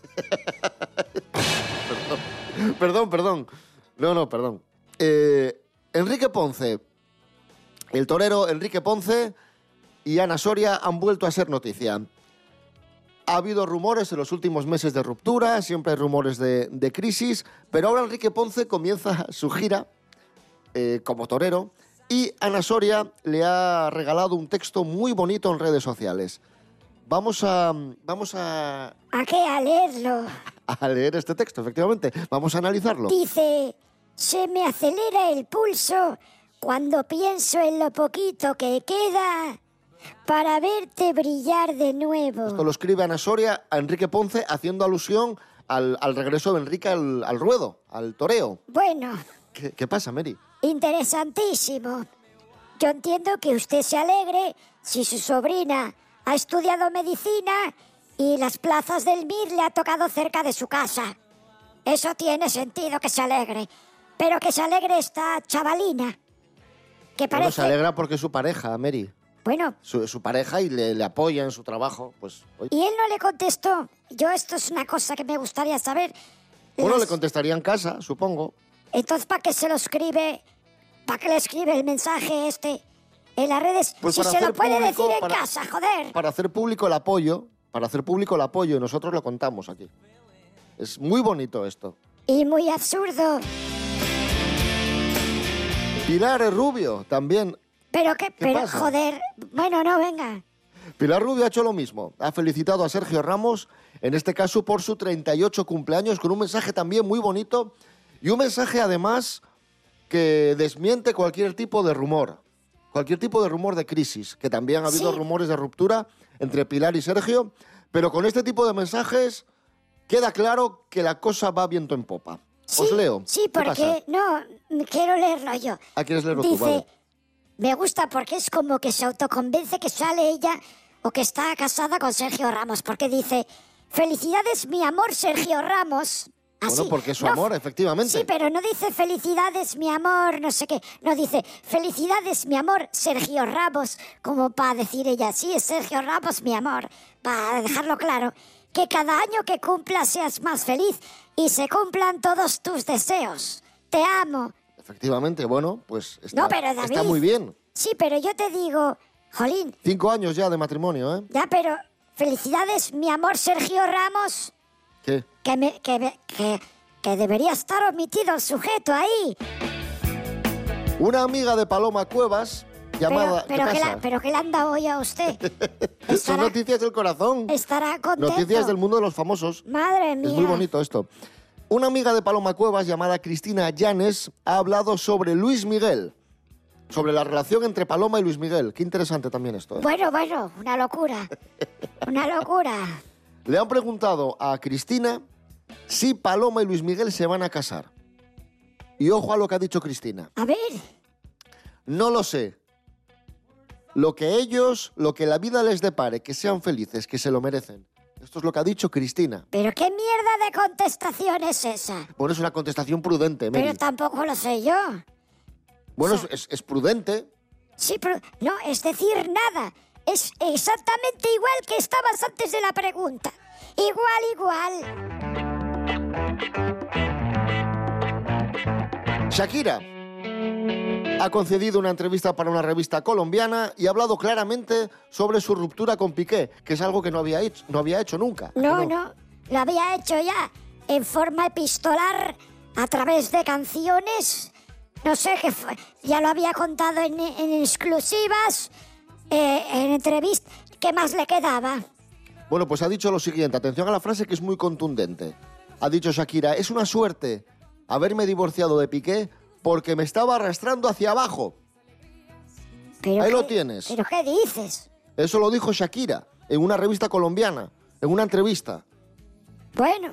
Perdón. No, perdón. Enrique Ponce, el torero Enrique Ponce y Ana Soria han vuelto a ser noticia. Ha habido rumores en los últimos meses de ruptura, siempre hay rumores de crisis, pero ahora Enrique Ponce comienza su gira como torero y Ana Soria le ha regalado un texto muy bonito en redes sociales. Vamos a... ¿A qué? A leerlo. A leer este texto, efectivamente. Vamos a analizarlo. Dice: se me acelera el pulso cuando pienso en lo poquito que queda para verte brillar de nuevo. Esto lo escribe Ana Soria a Enrique Ponce haciendo alusión al regreso de Enrique al ruedo, al toreo. Bueno. ¿Qué pasa, Mary? Interesantísimo. Yo entiendo que usted se alegre si su sobrina ha estudiado medicina y las plazas del MIR le ha tocado cerca de su casa. Eso tiene sentido que se alegre. Pero que se alegre esta chavalina. Que parece... Bueno, se alegra porque es su pareja, Mary. Bueno. Su pareja y le apoya en su trabajo. Pues, oye. Y él no le contestó. Yo, esto es una cosa que me gustaría saber. Bueno, le contestaría en casa, supongo. Entonces, ¿para qué se lo escribe? ¿Para qué le escribe el mensaje en las redes? Pues si se lo puede decir en casa, joder. Para hacer público el apoyo, y nosotros lo contamos aquí. Es muy bonito esto. Y muy absurdo. Pilar Rubio también. ¿Pero qué? Pero, pasa? joder. Bueno, no, venga. Pilar Rubio ha hecho lo mismo. Ha felicitado a Sergio Ramos, en este caso por su 38 cumpleaños, con un mensaje también muy bonito y un mensaje además que desmiente cualquier tipo de rumor de crisis, que también ha habido rumores de ruptura entre Pilar y Sergio, pero con este tipo de mensajes queda claro que la cosa va viento en popa. Os leo. Sí, porque... No, quiero leerlo yo. ¿Quieres leerlo Dice, tú? Vale. Me gusta porque es como que se autoconvence que sale ella o que está casada con Sergio Ramos, porque dice, felicidades mi amor Sergio Ramos. Así. Bueno, porque es su amor, efectivamente. Sí, pero no dice felicidades mi amor, no sé qué. No dice felicidades mi amor Sergio Ramos, como para decir ella, sí, es Sergio Ramos mi amor, para dejarlo claro. Que cada año que cumplas seas más feliz y se cumplan todos tus deseos. Te amo. Efectivamente, bueno, pues está, No, pero David, está muy bien. Sí, pero yo te digo, jolín. 5 años ya de matrimonio, ¿eh? Ya, pero felicidades mi amor Sergio Ramos. ¿Qué? Que debería estar omitido el sujeto ahí. Una amiga de Paloma Cuevas, llamada... Pero que le han dado hoy a usted. Son noticias del corazón. Estará contento. Noticias del mundo de los famosos. Madre mía. Es muy bonito esto. Una amiga de Paloma Cuevas, llamada Cristina Llanes, ha hablado sobre Luis Miguel. Sobre la relación entre Paloma y Luis Miguel. Qué interesante también esto, ¿eh? Bueno, una locura. Una locura. Le han preguntado a Cristina si Paloma y Luis Miguel se van a casar. Y ojo a lo que ha dicho Cristina. A ver. No lo sé. Lo que la vida les depare, que sean felices, que se lo merecen. Esto es lo que ha dicho Cristina. ¿Pero qué mierda de contestación es esa? Bueno, es una contestación prudente, Mary. Pero tampoco lo sé yo. Bueno, es prudente. Sí, pero no, es decir, nada. Es exactamente igual que estabas antes de la pregunta. Igual. Shakira ha concedido una entrevista para una revista colombiana y ha hablado claramente sobre su ruptura con Piqué, que es algo que no había hecho nunca. No, lo había hecho ya en forma epistolar a través de canciones. No sé qué fue. Ya lo había contado en exclusivas, en entrevistas. ¿Qué más le quedaba? Bueno, pues ha dicho lo siguiente. Atención a la frase que es muy contundente. Ha dicho Shakira, es una suerte haberme divorciado de Piqué porque me estaba arrastrando hacia abajo. Ahí lo tienes. ¿Pero qué dices? Eso lo dijo Shakira en una revista colombiana, en una entrevista. Bueno.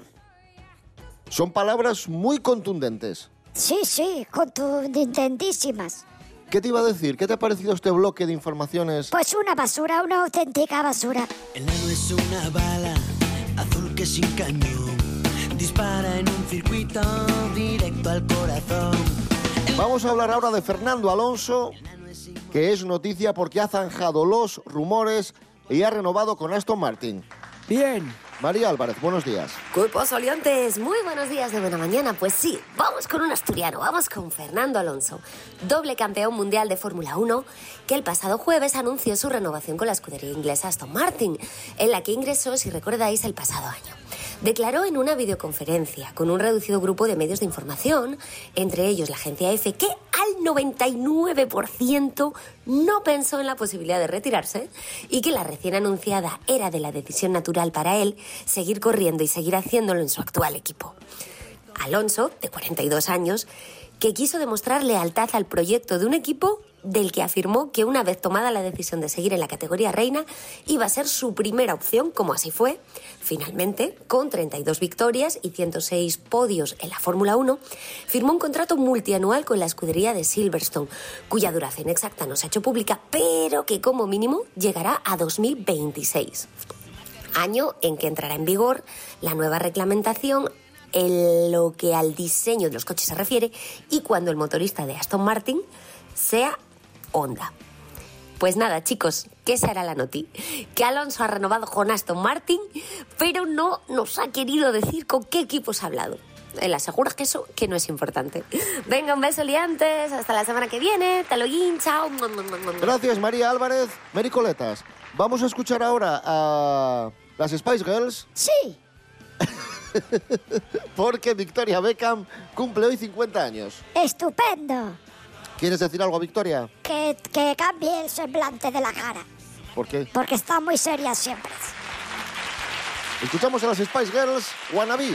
Son palabras muy contundentes. Sí, contundentísimas. ¿Qué te iba a decir? ¿Qué te ha parecido este bloque de informaciones? Pues una basura, una auténtica basura. El ano es una bala azul que sin cañón dispara en un circuito directo al corazón. Vamos a hablar ahora de Fernando Alonso, que es noticia porque ha zanjado los rumores y ha renovado con Aston Martin. Bien. María Álvarez, buenos días. ¿Qué pasa, liantes? Muy buenos días de buena mañana. Pues sí, vamos con un asturiano, vamos con Fernando Alonso, doble campeón mundial de Fórmula 1, que el pasado jueves anunció su renovación con la escudería inglesa Aston Martin, en la que ingresó, si recordáis, el pasado año. Declaró en una videoconferencia con un reducido grupo de medios de información, entre ellos la agencia EFE, que al 99% no pensó en la posibilidad de retirarse y que la recién anunciada era de la decisión natural para él seguir corriendo y seguir haciéndolo en su actual equipo. Alonso, de 42 años, que quiso demostrar lealtad al proyecto de un equipo del que afirmó que una vez tomada la decisión de seguir en la categoría reina iba a ser su primera opción, como así fue. Finalmente, con 32 victorias y 106 podios en la Fórmula 1, firmó un contrato multianual con la escudería de Silverstone, cuya duración exacta no se ha hecho pública, pero que como mínimo llegará a 2026. Año en que entrará en vigor la nueva reglamentación en lo que al diseño de los coches se refiere y cuando el motorista de Aston Martin sea Honda. Pues nada, chicos, ¿qué será la noti? Que Alonso ha renovado con Aston Martin, pero no nos ha querido decir con qué equipos ha hablado. Él asegura que eso que no es importante. Venga, un beso, liantes. Hasta la semana que viene. Taloguín, chao. Gracias, María Álvarez. Mericoletas. Vamos a escuchar ahora a las Spice Girls. Sí. Porque Victoria Beckham cumple hoy 50 años. ¡Estupendo! ¿Quieres decir algo a Victoria? Que cambie el semblante de la cara. ¿Por qué? Porque está muy seria siempre. Escuchamos a las Spice Girls, Wannabe.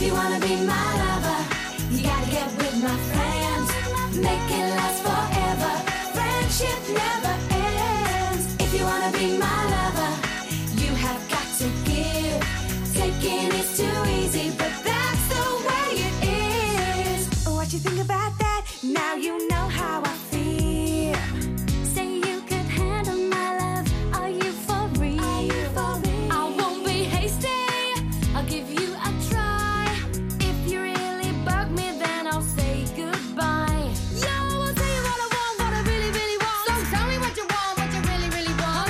you wanna be my lover, you gotta get with my friends. Make it last forever. Friendship never ends. If you wanna be my lover, you have got to give. Taking is too easy, but that's the way it is. What you think about that? Now you know how I feel. Say you could handle my love. Are you for real? I won't be hasty. I'll give you a try. If you really bug me, then I'll say goodbye. Yo, I'll tell you what I want, what I really, really want. So tell me what you want, what you really, really want.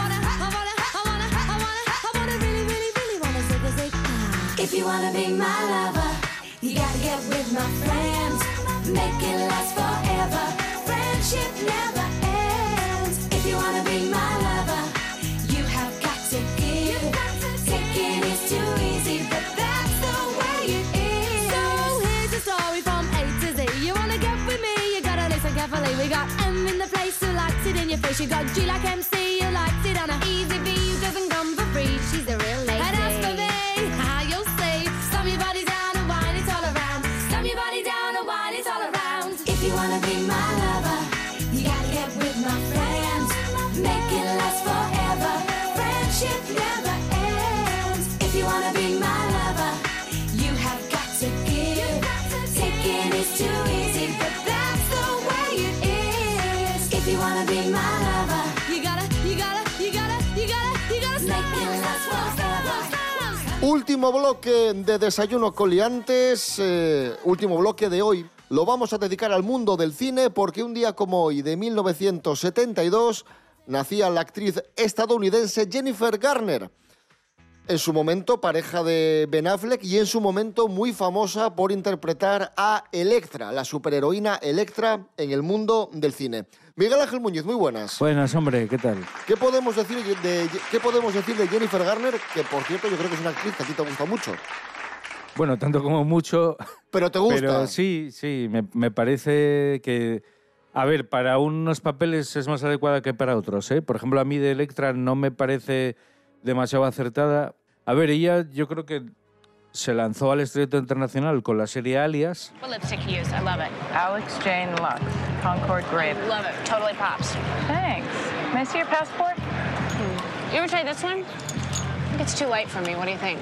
I wanna really, really, really wanna say. If you wanna be my lover, you gotta get with my friends. Make it last forever. Friendship never ends. If you wanna be my lover, you have got to give. Taking is too easy, but that's the way it is. So here's a story from A to Z. You wanna get with me, you gotta listen carefully. We got M in the place who likes it in your face. You got G like MC, who likes it on a easy B, who doesn't come for free. She's a real lady. And as for me, how you'll see, slam your body down and wine it all around. Slam your body down and wine it all around. If you wanna be my lover, you gotta get with my friends. Make it last forever. Friendship never ends. If you wanna be my lover, you have got to give. Taking is too easy, but that's the way it is. If you wanna be my lover, you gotta make it last forever. Último bloque de Desayuno con Liantes, último bloque de hoy. Lo vamos a dedicar al mundo del cine porque un día como hoy, de 1972, nacía la actriz estadounidense Jennifer Garner. En su momento pareja de Ben Affleck y en su momento muy famosa por interpretar a Elektra, la superheroína Elektra en el mundo del cine. Miguel Ángel Muñiz, muy buenas. Buenas, hombre, ¿qué tal? ¿Qué podemos decir de Jennifer Garner? Que, por cierto, yo creo que es una actriz que a ti te gusta mucho. Bueno, tanto como mucho. ¿Pero te gusta? Pero sí, me parece que... A ver, para unos papeles es más adecuada que para otros, ¿eh? Por ejemplo, a mí de Elektra no me parece demasiado acertada. A ver, ella yo creo que se lanzó al estrellato internacional con la serie Alias. What lipstick you use? I love it. Alex Jane Lux, Concord Grape. Love it. Totally pops. Thanks. May I see your passport? You ever try this one? I think it's too light for me. What do you think?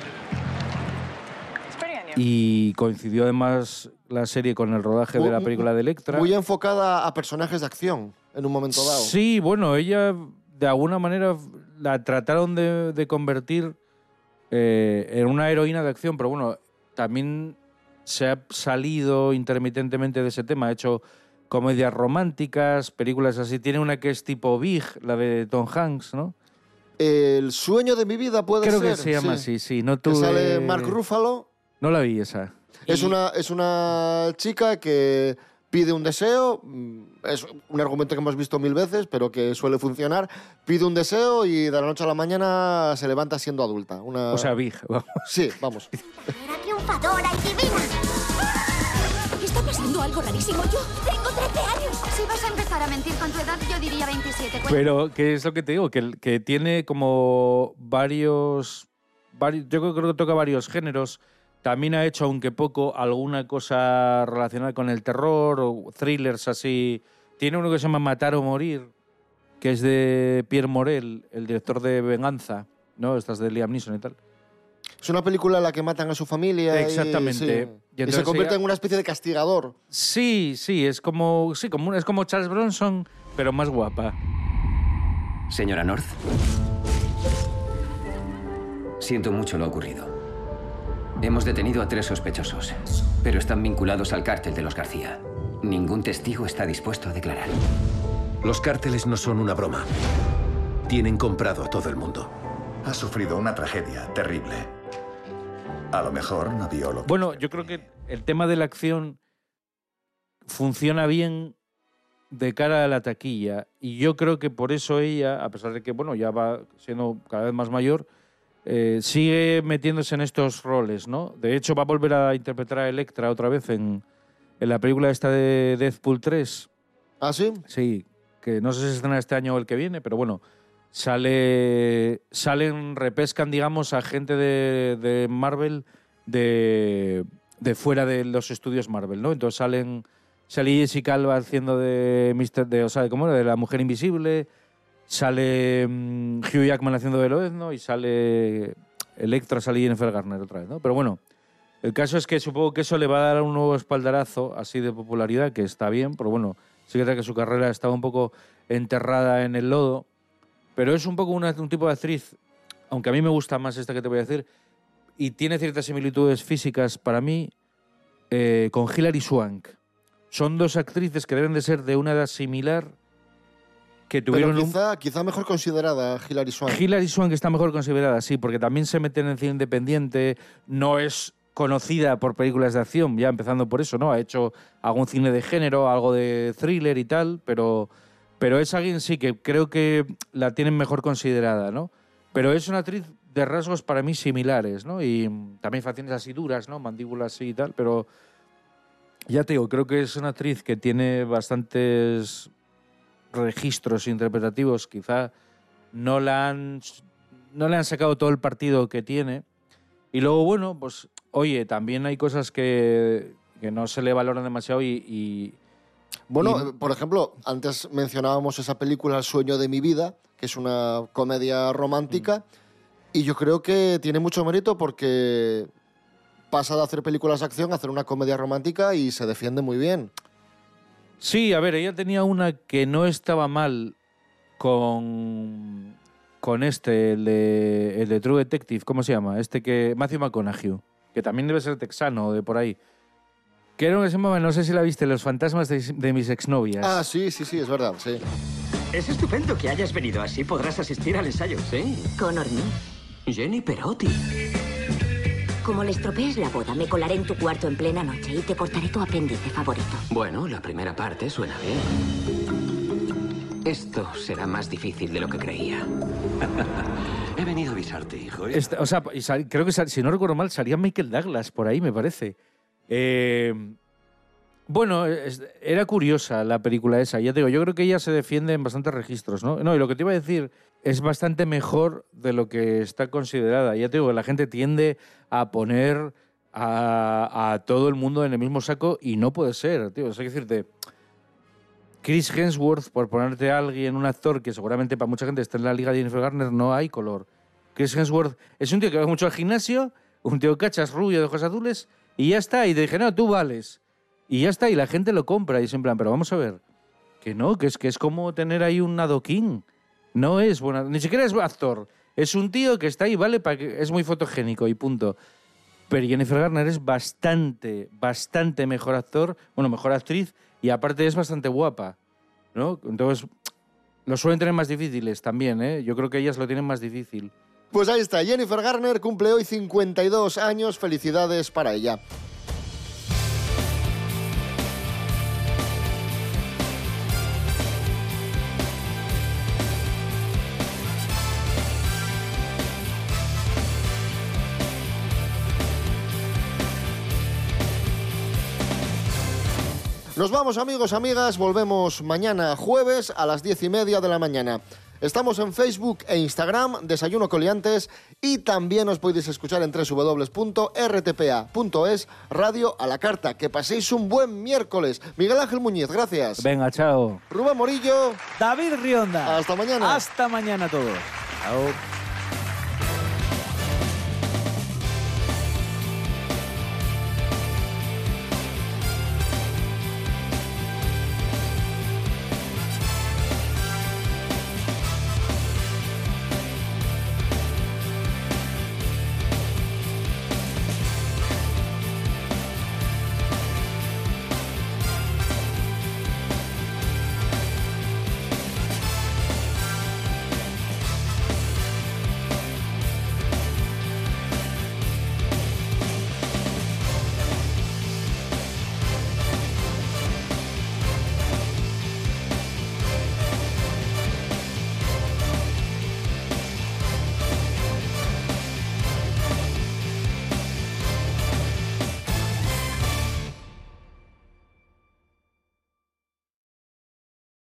It's pretty on you. Y coincidió además la serie con el rodaje de la película de Elektra. Muy enfocada a personajes de acción en un momento dado. Sí, bueno, ella de alguna manera la trataron de convertir en una heroína de acción, pero bueno, también se ha salido intermitentemente de ese tema. Ha hecho comedias románticas, películas así. Tiene una que es tipo Big, la de Tom Hanks, ¿no? El sueño de mi vida puede ser. Creo que se llama así, sí. No que sale Mark Ruffalo. No la vi esa. Es una chica que pide un deseo, es un argumento que hemos visto 1000 veces, pero que suele funcionar. Pide un deseo y de la noche a la mañana se levanta siendo adulta. O sea, Big, vamos. Sí, vamos. Era triunfadora y divina. Está pasando algo rarísimo. Yo tengo 13 años. Si vas a empezar a mentir con tu edad, yo diría 27. Pero, ¿qué es lo que te digo? Que tiene como varios... Yo creo que toca varios géneros. También ha hecho, aunque poco, alguna cosa relacionada con el terror o thrillers así. Tiene uno que se llama Matar o Morir, que es de Pierre Morel, el director de Venganza, ¿no? Estas de Liam Neeson y tal. Es una película en la que matan a su familia. Exactamente. Y se convierte en una especie de castigador. Sí, es como Charles Bronson, pero más guapa. Señora North, siento mucho lo ocurrido. Hemos detenido a 3 sospechosos, pero están vinculados al cártel de los García. Ningún testigo está dispuesto a declarar. Los cárteles no son una broma. Tienen comprado a todo el mundo. Ha sufrido una tragedia terrible. A lo mejor no vio lo que... Bueno, yo creo que el tema de la acción funciona bien de cara a la taquilla. Y yo creo que por eso ella, a pesar de que bueno, ya va siendo cada vez más mayor, sigue metiéndose en estos roles, ¿no? De hecho, va a volver a interpretar a Elektra otra vez en la película esta de Deadpool 3. ¿Ah, sí? Sí, que no sé si se estrena este año o el que viene, pero bueno, repescan, digamos, a gente de Marvel de de fuera de los estudios Marvel, ¿no? Entonces sale Jessica Alba haciendo de la Mujer Invisible, sale Hugh Jackman haciendo de Lobezno y sale Electra, sale Jennifer Garner otra vez, ¿no? Pero bueno, el caso es que supongo que eso le va a dar un nuevo espaldarazo así de popularidad, que está bien, pero bueno, sí que es verdad que su carrera estaba un poco enterrada en el lodo, pero es un poco un tipo de actriz, aunque a mí me gusta más esta que te voy a decir, y tiene ciertas similitudes físicas para mí con Hilary Swank. Son dos actrices que deben de ser de una edad similar, que tuvieron quizá mejor considerada Hilary Swank. Hilary Swank está mejor considerada, sí, porque también se mete en el cine independiente, no es conocida por películas de acción, ya empezando por eso, ¿no? Ha hecho algún cine de género, algo de thriller y tal, pero es alguien, sí, que creo que la tienen mejor considerada, ¿no? Pero es una actriz de rasgos para mí similares, ¿no? Y también facciones así duras, ¿no? Mandíbulas así y tal, pero ya te digo, creo que es una actriz que tiene bastantes registros interpretativos, quizá no le han sacado todo el partido que tiene. Y luego, bueno, pues, oye, también hay cosas que no se le valoran demasiado Bueno, por ejemplo, antes mencionábamos esa película El sueño de mi vida, que es una comedia romántica, y yo creo que tiene mucho mérito porque pasa de hacer películas de acción a hacer una comedia romántica y se defiende muy bien. Sí, a ver, ella tenía una que no estaba mal con el de True Detective, ¿cómo se llama? Matthew McConaughey, que también debe ser texano de por ahí. Que era uno que se llamaba, no sé si la viste, Los fantasmas de mis exnovias. Ah, sí, es verdad, sí. Es estupendo que hayas venido, así podrás asistir al ensayo. Sí. Connor, ¿no? Jenny Perotti. Como le estropees la boda, me colaré en tu cuarto en plena noche y te cortaré tu apéndice favorito. Bueno, la primera parte suena bien. Esto será más difícil de lo que creía. He venido a avisarte, hijo. Creo que, si no recuerdo mal, salía Michael Douglas por ahí, me parece. Bueno, era curiosa la película esa. Ya te digo, yo creo que ella se defiende en bastantes registros, ¿no? No, y lo que te iba a decir es bastante mejor de lo que está considerada. Ya te digo, la gente tiende a poner a todo el mundo en el mismo saco y no puede ser, tío. O sea, hay que decirte, Chris Hemsworth, por ponerte a alguien, un actor que seguramente para mucha gente está en la liga de Jennifer Garner, no hay color. Chris Hemsworth es un tío que va mucho al gimnasio, un tío cachas rubio de ojos azules, y ya está. Y te dije, no, tú vales. Y ya está, y la gente lo compra. Y es en plan, pero vamos a ver, que no, que es como tener ahí un adoquín. No es buena, ni siquiera es actor. Es un tío que está ahí, vale, es muy fotogénico y punto. Pero Jennifer Garner es bastante mejor actor, bueno, mejor actriz, y aparte es bastante guapa, ¿no? Entonces, lo suelen tener más difíciles también, ¿eh? Yo creo que ellas lo tienen más difícil. Pues ahí está, Jennifer Garner cumple hoy 52 años, felicidades para ella. Nos vamos, amigos, amigas, volvemos mañana jueves a las 10:30 de la mañana. Estamos en Facebook e Instagram, Desayuno Coliantes, y también os podéis escuchar en www.rtpa.es, Radio a la Carta. Que paséis un buen miércoles. Miguel Ángel Muñiz, gracias. Venga, chao. Rubén Morillo. David Rionda. Hasta mañana. Hasta mañana todos. Chao.